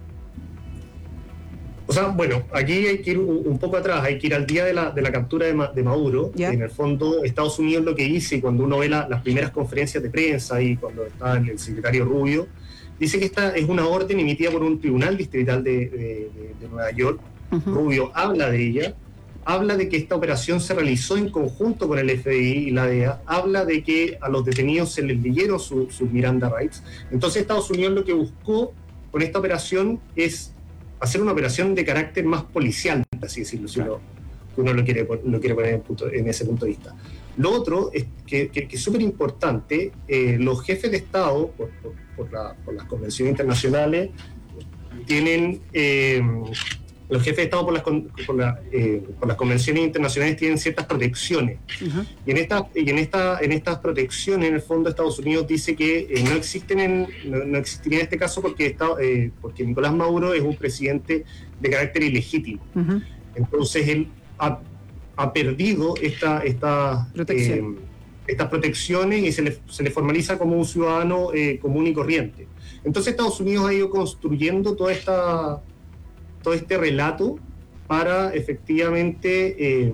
O sea, bueno, aquí hay que ir un, un poco atrás, hay que ir al día de la, de la captura de, Ma, de Maduro. Yeah. En el fondo, Estados Unidos lo que dice, y cuando uno ve la, las primeras conferencias de prensa y cuando está el secretario Rubio, dice que esta es una orden emitida por un tribunal distrital de, de, de, de Nueva York. Uh-huh. Rubio habla de ella, habla de que esta operación se realizó en conjunto con el F B I y la D E A, habla de que a los detenidos se les leyeron sus su Miranda Rights. Entonces Estados Unidos lo que buscó con esta operación es hacer una operación de carácter más policial, así decirlo, si uno, uno lo, quiere, lo quiere poner en, punto, en ese punto de vista. Lo otro es que, que, que es súper importante, eh, los jefes de Estado, por, por, por, la, por las convenciones internacionales, tienen... Eh, los jefes de Estado por las, por, la, eh, por las convenciones internacionales tienen ciertas protecciones. Uh-huh. Y, en, esta, y en, esta, en estas protecciones, en el fondo, Estados Unidos dice que eh, no existen en, no, no existiría en este caso porque, está, eh, porque Nicolás Maduro es un presidente de carácter ilegítimo. Uh-huh. Entonces él ha, ha perdido esta, esta, Protección. eh, estas protecciones y se le, se le formaliza como un ciudadano eh, común y corriente. Entonces Estados Unidos ha ido construyendo toda esta... todo este relato para efectivamente eh,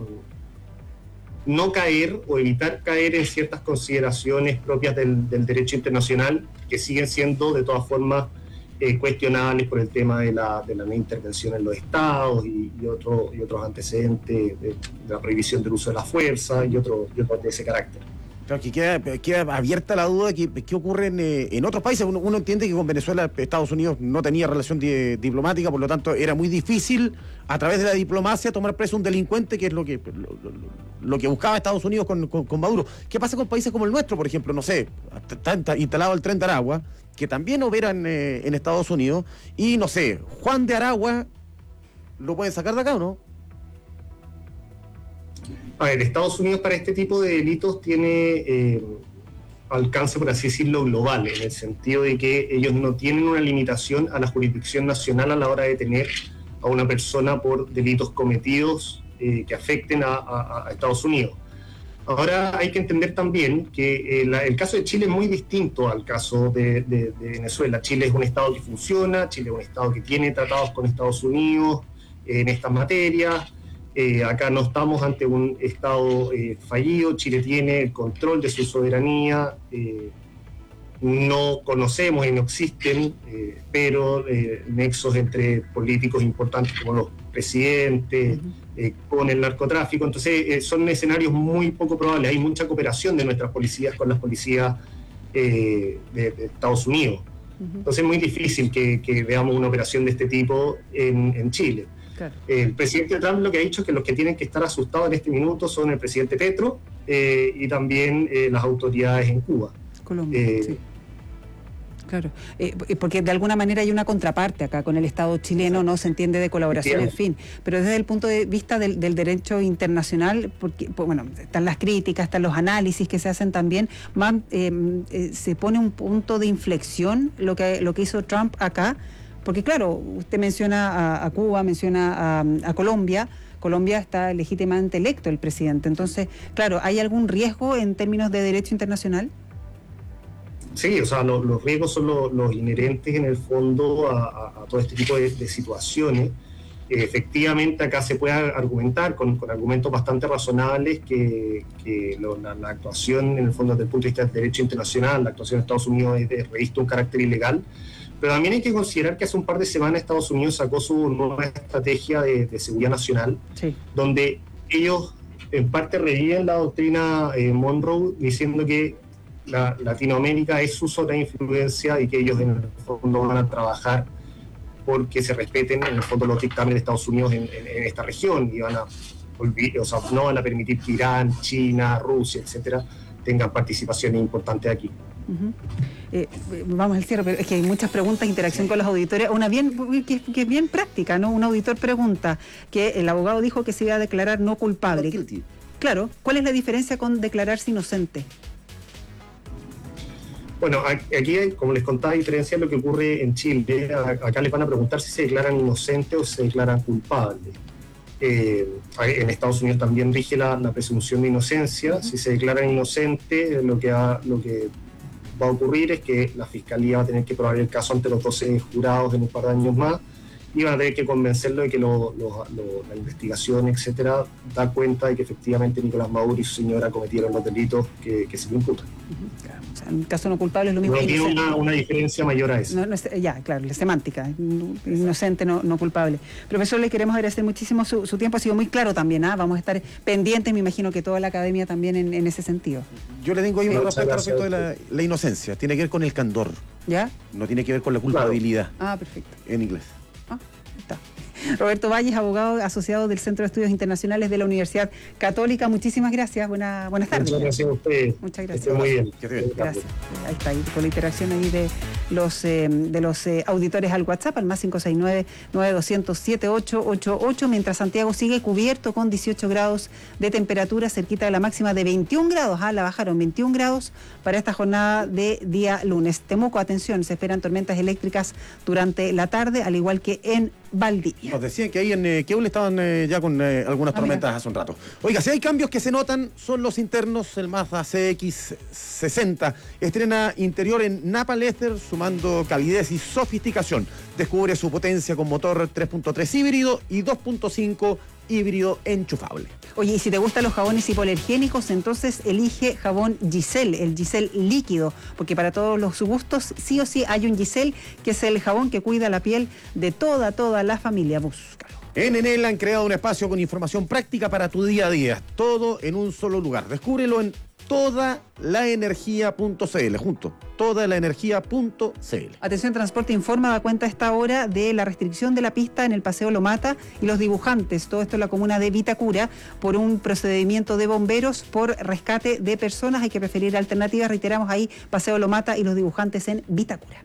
no caer o evitar caer en ciertas consideraciones propias del, del derecho internacional que siguen siendo de todas formas eh, cuestionables por el tema de la, de la no intervención en los estados y, y, otro, y otros antecedentes de, de la prohibición del uso de la fuerza y otros y otro de ese carácter. Claro, que queda, queda abierta la duda de que, qué ocurre en, eh, en otros países. Uno, uno entiende que con Venezuela Estados Unidos no tenía relación di, diplomática, por lo tanto era muy difícil a través de la diplomacia tomar preso un delincuente, que es lo que lo, lo, lo que buscaba Estados Unidos con, con, con Maduro. ¿Qué pasa con países como el nuestro, por ejemplo? No sé, está instalado el Tren de Aragua, que también operan eh, en Estados Unidos, y no sé, Juan de Aragua, ¿lo pueden sacar de acá o no? A ver, Estados Unidos para este tipo de delitos tiene eh, alcance, por así decirlo, global, en el sentido de que ellos no tienen una limitación a la jurisdicción nacional a la hora de detener a una persona por delitos cometidos eh, que afecten a, a, a Estados Unidos. Ahora hay que entender también que eh, la, el caso de Chile es muy distinto al caso de, de, de Venezuela. Chile es un estado que funciona, Chile es un estado que tiene tratados con Estados Unidos eh, en estas materias. Eh, acá no estamos ante un Estado eh, fallido, Chile tiene el control de su soberanía, eh, no conocemos y no existen, eh, pero eh, nexos entre políticos importantes como los presidentes, uh-huh. eh, con el narcotráfico, entonces eh, son escenarios muy poco probables, hay mucha cooperación de nuestras policías con las policías eh, de, de Estados Unidos, uh-huh. entonces es muy difícil que, que veamos una operación de este tipo en, en Chile. Claro. El presidente Trump lo que ha dicho es que los que tienen que estar asustados en este minuto son el presidente Petro eh, y también eh, las autoridades en Cuba. Colombia, eh, sí. Claro, eh, porque de alguna manera hay una contraparte acá con el Estado chileno, no se entiende de colaboración, en fin, pero desde el punto de vista del, del derecho internacional, porque pues, bueno, están las críticas, están los análisis que se hacen también, man, eh, eh, se pone un punto de inflexión lo que, lo que hizo Trump acá. Porque claro, usted menciona a, a Cuba, menciona a, a Colombia, Colombia está legítimamente electo el presidente, entonces, claro, ¿hay algún riesgo en términos de derecho internacional? Sí, o sea, lo, los riesgos son lo, los inherentes en el fondo a, a, a todo este tipo de, de situaciones. Eh, efectivamente, acá se puede argumentar con, con argumentos bastante razonables que, que lo, la, la actuación, en el fondo, desde el punto de vista del derecho internacional, la actuación de Estados Unidos es de, reviste un carácter ilegal. Pero también hay que considerar que hace un par de semanas Estados Unidos sacó su nueva estrategia de, de seguridad nacional, sí. donde ellos en parte reviven la doctrina eh, Monroe, diciendo que la, Latinoamérica es su zona de influencia y que ellos en el fondo van a trabajar porque se respeten en el fondo los dictámenes de Estados Unidos en, en, en esta región y van a olvidar, o sea, no van a permitir que Irán, China, Rusia, etcétera, tengan participaciones importantes aquí. Uh-huh. eh, vamos al cierre, pero es que hay muchas preguntas, interacción con los auditores. Una bien que, que es bien práctica, ¿no? Un auditor pregunta que el abogado dijo que se iba a declarar no culpable. Claro, ¿cuál es la diferencia con declararse inocente? Bueno, aquí, como les contaba, a diferencia de lo que ocurre en Chile, acá les van a preguntar si se declaran inocentes o se declaran culpables. Eh, en Estados Unidos también rige la, la presunción de inocencia. Si se declaran inocentes, lo que, ha, lo que va a ocurrir es que la Fiscalía va a tener que probar el caso ante los doce jurados en un par de años más y van a tener que convencerlo de que lo, lo, lo, la investigación, etcétera, da cuenta de que efectivamente Nicolás Maduro y su señora cometieron los delitos que, que se le imputan. Uh-huh. Claro. O sea, en caso no culpable es lo mismo. No tiene una, una diferencia mayor a eso. No, no es, ya, claro, la semántica, inocente, no, no culpable. Profesor, le queremos agradecer muchísimo su, su tiempo, ha sido muy claro también, ¿ah? Vamos a estar pendientes, me imagino que toda la academia también en, en ese sentido. Yo le tengo ahí una respuesta respecto de la, la inocencia, tiene que ver con el candor. ¿Ya? No tiene que ver con la culpabilidad. Claro. Ah, perfecto. En inglés. Ah, está. Roberto Valles, abogado asociado del Centro de Estudios Internacionales de la Universidad Católica. Muchísimas gracias. Buena, buenas tardes. Muchas gracias a ustedes. Muchas gracias. Esté muy bien. Gracias. Ahí está, ahí, con la interacción ahí de los eh, de los eh, auditores al WhatsApp, al más cinco seis nueve, nueve dos cero cero, siete ocho ocho ocho, mientras Santiago sigue cubierto con dieciocho grados de temperatura, cerquita de la máxima de veintiún grados. Ah, la bajaron veintiún grados para esta jornada de día lunes. Temuco, atención, se esperan tormentas eléctricas durante la tarde, al igual que en Valdivia. Nos decían que ahí en eh, Keule estaban eh, ya con eh, algunas ah, tormentas mira. hace un rato. Oiga, si hay cambios que se notan, son los internos. El Mazda C X sesenta estrena interior en Napa Leather, sumando calidez y sofisticación. Descubre su potencia con motor tres punto tres híbrido y dos punto cinco híbrido enchufable. Oye, y si te gustan los jabones hipoalergénicos, entonces elige jabón Giselle, el Giselle líquido, porque para todos los gustos sí o sí hay un Giselle, que es el jabón que cuida la piel de toda, toda la familia. Búscalo. En Enel han creado un espacio con información práctica para tu día a día, todo en un solo lugar. Descúbrelo en toda la energía punto c l, junto, toda la energía punto c l. Atención, Transporte informa, da cuenta a esta hora de la restricción de la pista en el Paseo Lomata y los dibujantes, todo esto en la comuna de Vitacura, por un procedimiento de bomberos por rescate de personas. Hay que preferir alternativas, reiteramos ahí, Paseo Lomata y los dibujantes en Vitacura.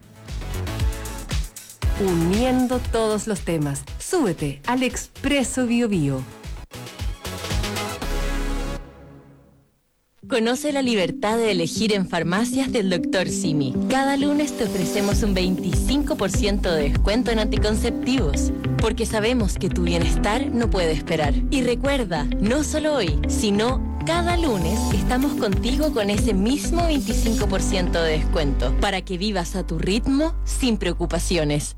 Uniendo todos los temas, súbete al Expreso Bio Bio. Conoce la libertad de elegir en farmacias del doctor Simi. Cada lunes te ofrecemos un veinticinco por ciento de descuento en anticonceptivos, porque sabemos que tu bienestar no puede esperar. Y recuerda, no solo hoy, sino cada lunes estamos contigo con ese mismo veinticinco por ciento de descuento, para que vivas a tu ritmo sin preocupaciones.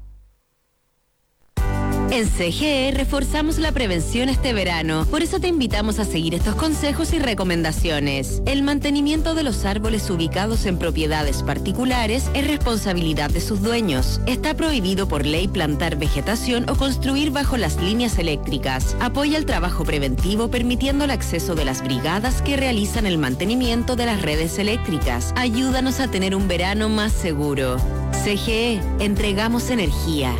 En C G E reforzamos la prevención este verano, por eso te invitamos a seguir estos consejos y recomendaciones. El mantenimiento de los árboles ubicados en propiedades particulares es responsabilidad de sus dueños. Está prohibido por ley plantar vegetación o construir bajo las líneas eléctricas. Apoya el trabajo preventivo permitiendo el acceso de las brigadas que realizan el mantenimiento de las redes eléctricas. Ayúdanos a tener un verano más seguro. C G E, entregamos energía.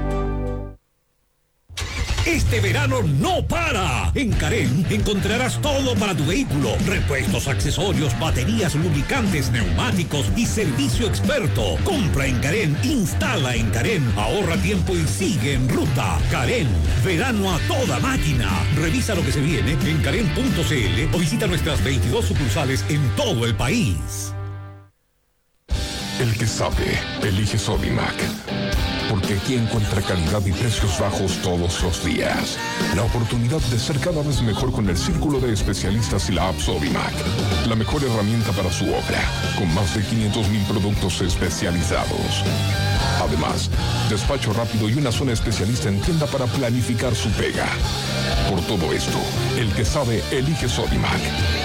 Este verano no para. En Carén encontrarás todo para tu vehículo: repuestos, accesorios, baterías, lubricantes, neumáticos y servicio experto. Compra en Carén, instala en Carén, ahorra tiempo y sigue en ruta. Carén, verano a toda máquina. Revisa lo que se viene en carén punto c l o visita nuestras veintidós sucursales en todo el país. El que sabe, elige Sodimac. Porque porque aquí encuentra calidad y precios bajos todos los días. La oportunidad de ser cada vez mejor con el círculo de especialistas y la app Sodimac. La mejor herramienta para su obra, con más de quinientos mil productos especializados. Además, despacho rápido y una zona especialista en tienda para planificar su pega. Por todo esto, el que sabe, elige Sodimac.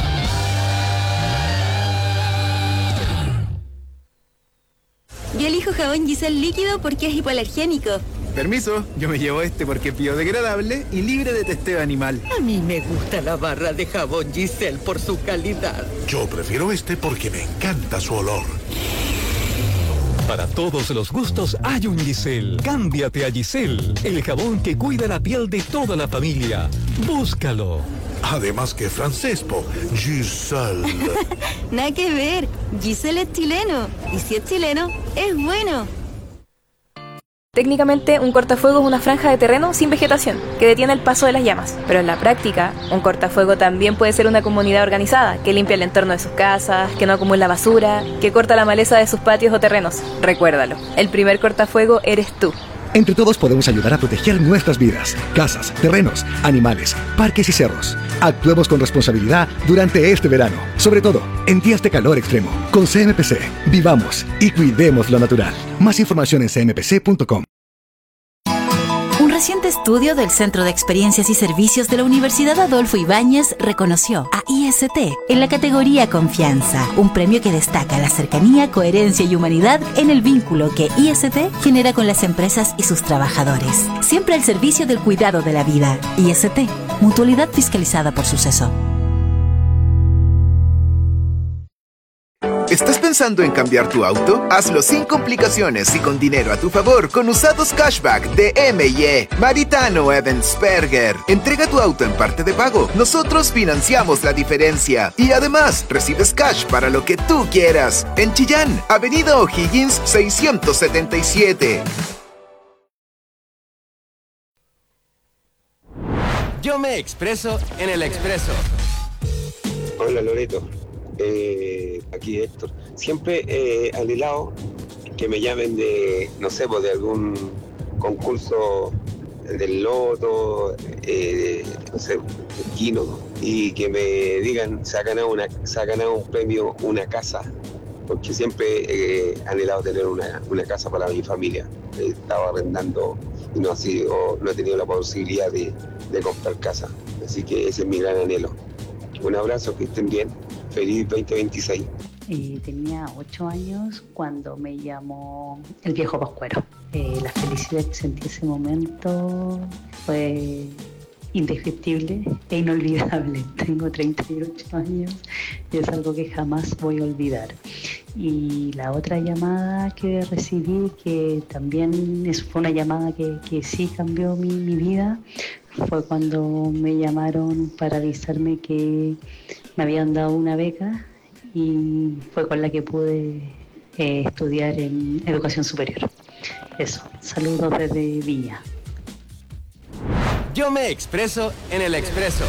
Yo elijo jabón Giselle líquido porque es hipoalergénico. Permiso, yo me llevo este porque es biodegradable y libre de testeo animal. A mí me gusta la barra de jabón Giselle por su calidad. Yo prefiero este porque me encanta su olor. Para todos los gustos hay un Giselle. Cámbiate a Giselle, el jabón que cuida la piel de toda la familia. Búscalo. Además que francés, po. Giselle. Nada que ver. Giselle es chileno. Y si es chileno, es bueno. Técnicamente, un cortafuego es una franja de terreno sin vegetación, que detiene el paso de las llamas. Pero en la práctica, un cortafuego también puede ser una comunidad organizada, que limpia el entorno de sus casas, que no acumula basura, que corta la maleza de sus patios o terrenos. Recuérdalo, el primer cortafuego eres tú. Entre todos podemos ayudar a proteger nuestras vidas, casas, terrenos, animales, parques y cerros. Actuemos con responsabilidad durante este verano, sobre todo en días de calor extremo. Con C M P C, vivamos y cuidemos lo natural. Más información en c m p c punto com. Un reciente estudio del Centro de Experiencias y Servicios de la Universidad Adolfo Ibáñez reconoció a I S T en la categoría Confianza, un premio que destaca la cercanía, coherencia y humanidad en el vínculo que I S T genera con las empresas y sus trabajadores. Siempre al servicio del cuidado de la vida. I S T, mutualidad fiscalizada por Suceso. ¿Estás pensando en cambiar tu auto? Hazlo sin complicaciones y con dinero a tu favor con Usados Cashback de M y E. Maritano Evansperger. Entrega tu auto en parte de pago. Nosotros financiamos la diferencia. Y además, recibes cash para lo que tú quieras. En Chillán, Avenida O'Higgins seiscientos setenta y siete. Yo me expreso en el expreso. Hola Loreto. Eh, aquí Héctor, siempre he eh, anhelado que me llamen de, no sé, pues de algún concurso del loto, eh, de, no sé, de Kino, y que me digan, se ha ganado, una, se ha ganado un premio, una casa, porque siempre he anhelado tener una, una casa para mi familia. He estado arrendando y no, ha sido, no he tenido la posibilidad de, de comprar casa, así que ese es mi gran anhelo. Un abrazo, que estén bien. Feliz veinte veintiséis. Eh, tenía ocho años cuando me llamó el viejo Pascuero. Eh, la felicidad que sentí ese momento fue indescriptible e inolvidable. Tengo treinta y ocho años y es algo que jamás voy a olvidar. Y la otra llamada que recibí, que también es, fue una llamada que, que sí cambió mi, mi vida, fue cuando me llamaron para avisarme que me habían dado una beca y fue con la que pude eh, estudiar en educación superior. Eso, saludos desde Viña. Yo me expreso en el expreso.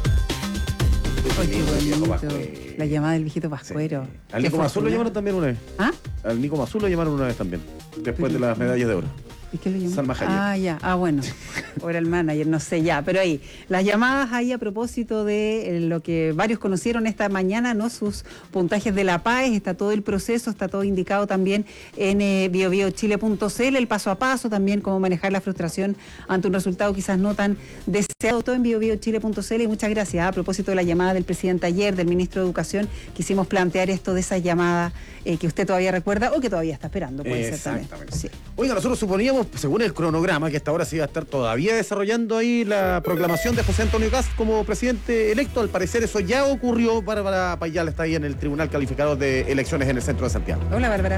Oye, qué bonito. La llamada del viejito Pascuero. Sí. Al Nico Mazú lo llamaron también una vez. ¿Ah? Al Nico Mazú lo llamaron una vez también, después de las medallas de oro. ¿Y qué le llamó? Salma Hayek. Ah, ya. Ah, bueno. O era el manager, no sé, ya. Pero ahí, las llamadas ahí a propósito de lo que varios conocieron esta mañana, ¿no? Sus puntajes de la P A E S, está todo el proceso, está todo indicado también en eh, bio bio chile punto c l, el paso a paso, también cómo manejar la frustración ante un resultado quizás no tan deseado, todo en bio bio chile punto c l. Y muchas gracias. ¿eh? A propósito de la llamada del presidente ayer, del ministro de Educación, quisimos plantear esto de esa llamada eh, que usted todavía recuerda o que todavía está esperando, puede ser también. Sí. Oiga, nosotros suponíamos, según el cronograma, que hasta ahora se iba a estar todavía desarrollando ahí la proclamación de José Antonio Kast como presidente electo. Al parecer eso ya ocurrió. Bárbara Payal está ahí en el Tribunal Calificador de Elecciones en el centro de Santiago. Hola, Bárbara.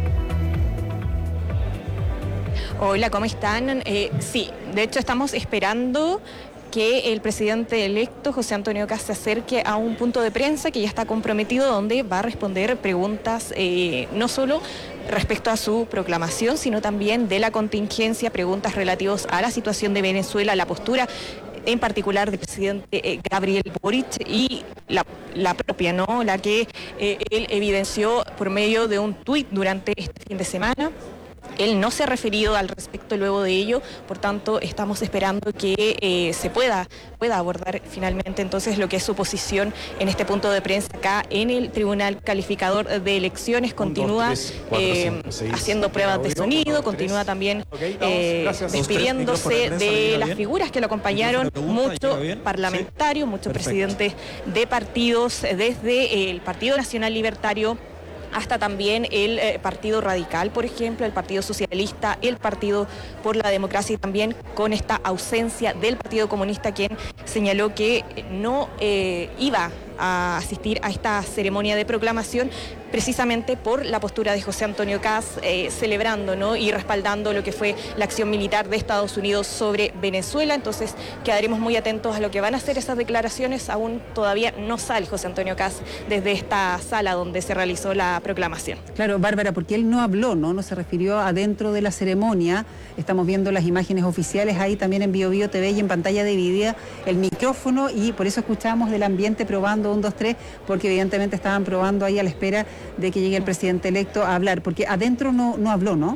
Hola, ¿cómo están? Eh, sí, de hecho estamos esperando que el presidente electo, José Antonio Kast, se acerque a un punto de prensa que ya está comprometido, donde va a responder preguntas eh, no solo respecto a su proclamación, sino también de la contingencia, preguntas relativas a la situación de Venezuela, la postura en particular del presidente eh, Gabriel Boric y la, la propia, ¿no? La que eh, él evidenció por medio de un tuit durante este fin de semana. él no se ha referido al respecto luego de ello, por tanto estamos esperando que eh, se pueda, pueda abordar finalmente entonces lo que es su posición en este punto de prensa acá en el Tribunal Calificador de Elecciones. Continúa Un, dos, tres, cuatro, eh, cinco, seis, haciendo pruebas de sonido, uno, continúa tres. también okay, eh, despidiéndose de las figuras que lo acompañaron, muchos parlamentarios, sí. muchos presidentes de partidos, desde el Partido Nacional Libertario hasta también el eh, Partido Radical, por ejemplo, el Partido Socialista, el Partido por la Democracia, y también con esta ausencia del Partido Comunista, quien señaló que no eh, iba a asistir a esta ceremonia de proclamación, precisamente por la postura de José Antonio Kast, eh, celebrando, ¿no?, y respaldando lo que fue la acción militar de Estados Unidos sobre Venezuela. Entonces quedaremos muy atentos a lo que van a hacer esas declaraciones. Aún todavía no sale José Antonio Kast desde esta sala donde se realizó la proclamación. Claro, Bárbara, porque él no habló, ¿no? No se refirió adentro de la ceremonia. Estamos viendo las imágenes oficiales ahí también en Bio Bio T V y en pantalla dividida el micrófono, y por eso escuchamos del ambiente probando un, dos, tres, porque evidentemente estaban probando ahí a la espera de que llegue el presidente electo a hablar, porque adentro no, no habló, ¿no?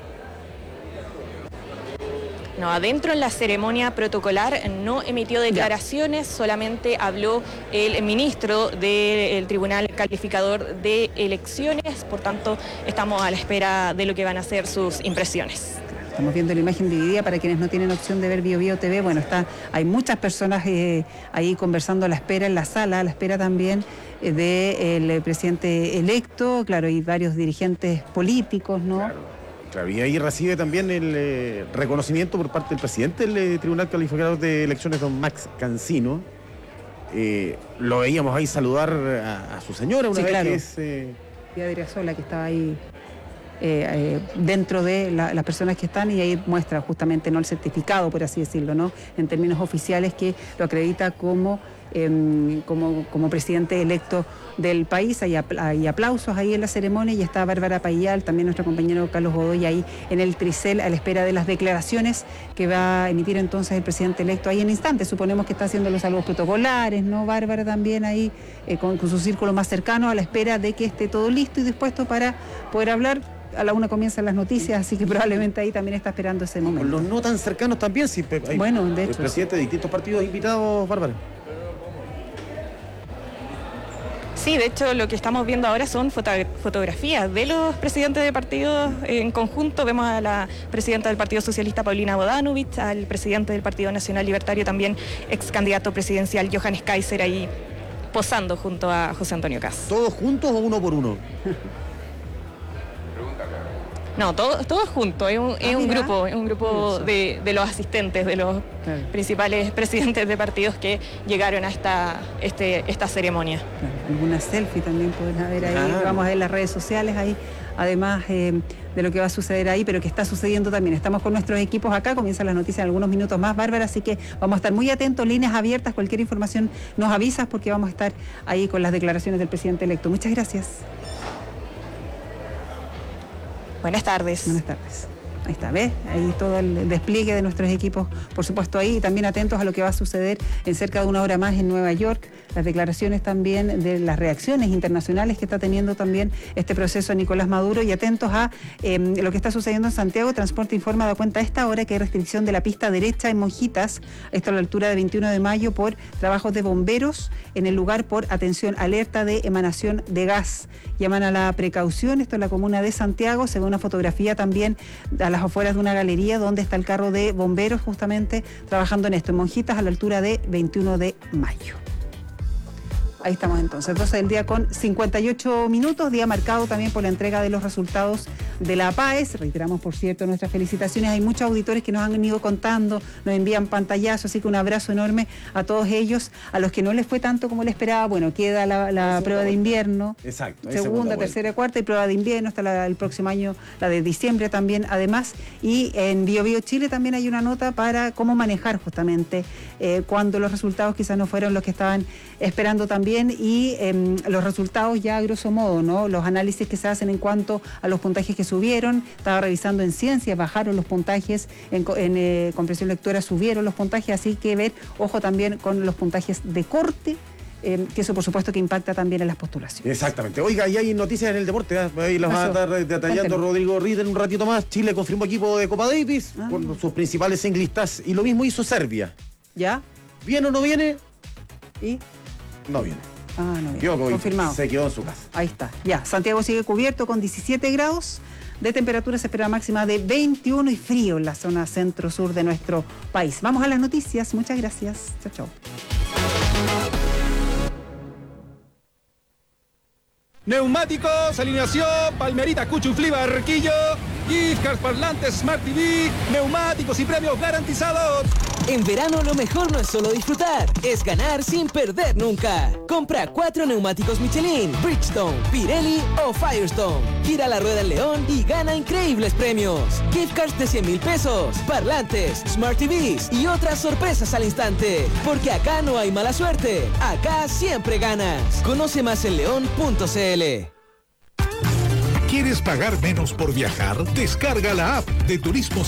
No, adentro en la ceremonia protocolar no emitió declaraciones, ya. solamente habló el ministro del Tribunal Calificador de Elecciones, por tanto estamos a la espera de lo que van a ser sus impresiones. Estamos viendo la imagen dividida para quienes no tienen opción de ver Bio Bio T V. Bueno, está, hay muchas personas eh, ahí conversando a la espera en la sala, a la espera también eh, del eh, presidente electo, claro, y varios dirigentes políticos, ¿no? Claro, claro, y ahí recibe también el eh, reconocimiento por parte del presidente del eh, Tribunal Calificador de Elecciones, don Max Cancino. Eh, lo veíamos ahí saludar a, a su señora una sí, vez claro. que es... Eh... Adriasola, que estaba ahí... Eh, eh, dentro de la, las personas que están, y ahí muestra justamente no el certificado, por así decirlo, ¿no?, en términos oficiales, que lo acredita como, eh, como, como presidente electo del país. Hay, apl hay aplausos ahí en la ceremonia, y está Bárbara Payal, también nuestro compañero Carlos Godoy ahí en el tricel a la espera de las declaraciones que va a emitir entonces el presidente electo ahí en instantes. Suponemos que está haciendo los saludos protocolares, ¿no, Bárbara? También ahí eh, con, con su círculo más cercano, a la espera de que esté todo listo y dispuesto para poder hablar. A la una comienzan las noticias, así que probablemente ahí también está esperando ese momento. Con los no tan cercanos también, sí. Hay bueno, de hecho. El presidente de distintos partidos invitados, Bárbara. Sí, de hecho lo que estamos viendo ahora son foto fotografías de los presidentes de partidos en conjunto. Vemos a la presidenta del Partido Socialista, Paulina Bodanovich, al presidente del Partido Nacional Libertario, también ex candidato presidencial, Johannes Kaiser, ahí posando junto a José Antonio Kast. ¿Todos juntos o uno por uno? No, todos todo juntos, es un, es un grupo, es un grupo de, de los asistentes, de los claro. principales presidentes de partidos que llegaron a esta, este, esta ceremonia. Claro. Alguna selfie también pueden haber ahí, claro. Vamos a ver las redes sociales ahí, además eh, de lo que va a suceder ahí, pero que está sucediendo también. Estamos con nuestros equipos acá, comienzan las noticias en algunos minutos más, Bárbara, así que vamos a estar muy atentos, líneas abiertas, cualquier información nos avisas, porque vamos a estar ahí con las declaraciones del presidente electo. Muchas gracias. Buenas tardes. Buenas tardes. Ahí está, ¿ves? Ahí todo el despliegue de nuestros equipos, por supuesto, ahí, y también atentos a lo que va a suceder en cerca de una hora más en Nueva York, las declaraciones también de las reacciones internacionales que está teniendo también este proceso a Nicolás Maduro, y atentos a eh, lo que está sucediendo en Santiago. Transporte informa, da cuenta a esta hora que hay restricción de la pista derecha en Monjitas, esto a la altura de veintiuno de mayo, por trabajos de bomberos en el lugar por, atención, alerta de emanación de gas. Llaman a la precaución, esto en la comuna de Santiago. Se ve una fotografía también a las afueras de una galería donde está el carro de bomberos justamente trabajando en esto, en Monjitas, a la altura de veintiuno de mayo. Ahí estamos entonces, doce del día con cincuenta y ocho minutos, día marcado también por la entrega de los resultados de la PAES. Reiteramos, por cierto, nuestras felicitaciones. Hay muchos auditores que nos han ido contando, nos envían pantallazos, así que un abrazo enorme a todos ellos. A los que no les fue tanto como les esperaba, bueno, queda la, la prueba de invierno. Exacto. Segunda, tercera, cuarta, y prueba de invierno hasta la, el próximo año, la de diciembre también, además. Y en Bio Bio Chile también hay una nota para cómo manejar justamente eh, cuando los resultados quizás no fueron los que estaban esperando también. Y eh, los resultados ya a grosso modo, ¿no? Los análisis que se hacen en cuanto a los puntajes que subieron. Estaba revisando en ciencias, bajaron los puntajes, en, en eh, comprensión lectora subieron los puntajes, así que ver, ojo también con los puntajes de corte eh, que eso por supuesto que impacta también en las postulaciones. Exactamente. Oiga, y hay noticias en el deporte, ¿eh? Ahí las va a estar detallando Cuénteme. Rodrigo Ritter en un ratito más. Chile confirmó equipo de Copa Davis Ah. con sus principales ciclistas y lo mismo hizo Serbia. ¿Ya? ¿Viene o no viene? ¿Y? No viene. Ah, no viene. Djokovic Confirmado. se quedó en su casa. Ahí está. Ya, Santiago sigue cubierto con diecisiete grados. De temperatura se espera máxima de veintiuno y frío en la zona centro-sur de nuestro país. Vamos a las noticias. Muchas gracias. Chao, chao. Neumáticos, alineación, Palmerita, Cuchuflí, Barquillo, gift cards, parlantes, Smart T V, neumáticos y premios garantizados. En verano lo mejor no es solo disfrutar, es ganar sin perder nunca. Compra cuatro neumáticos Michelin, Bridgestone, Pirelli o Firestone. Gira la rueda en León y gana increíbles premios. Gift cards de cien mil pesos, parlantes, Smart T Vs y otras sorpresas al instante. Porque acá no hay mala suerte, acá siempre ganas. Conoce más en león punto c l. ¿Quieres pagar menos por viajar? Descarga la app de Turismo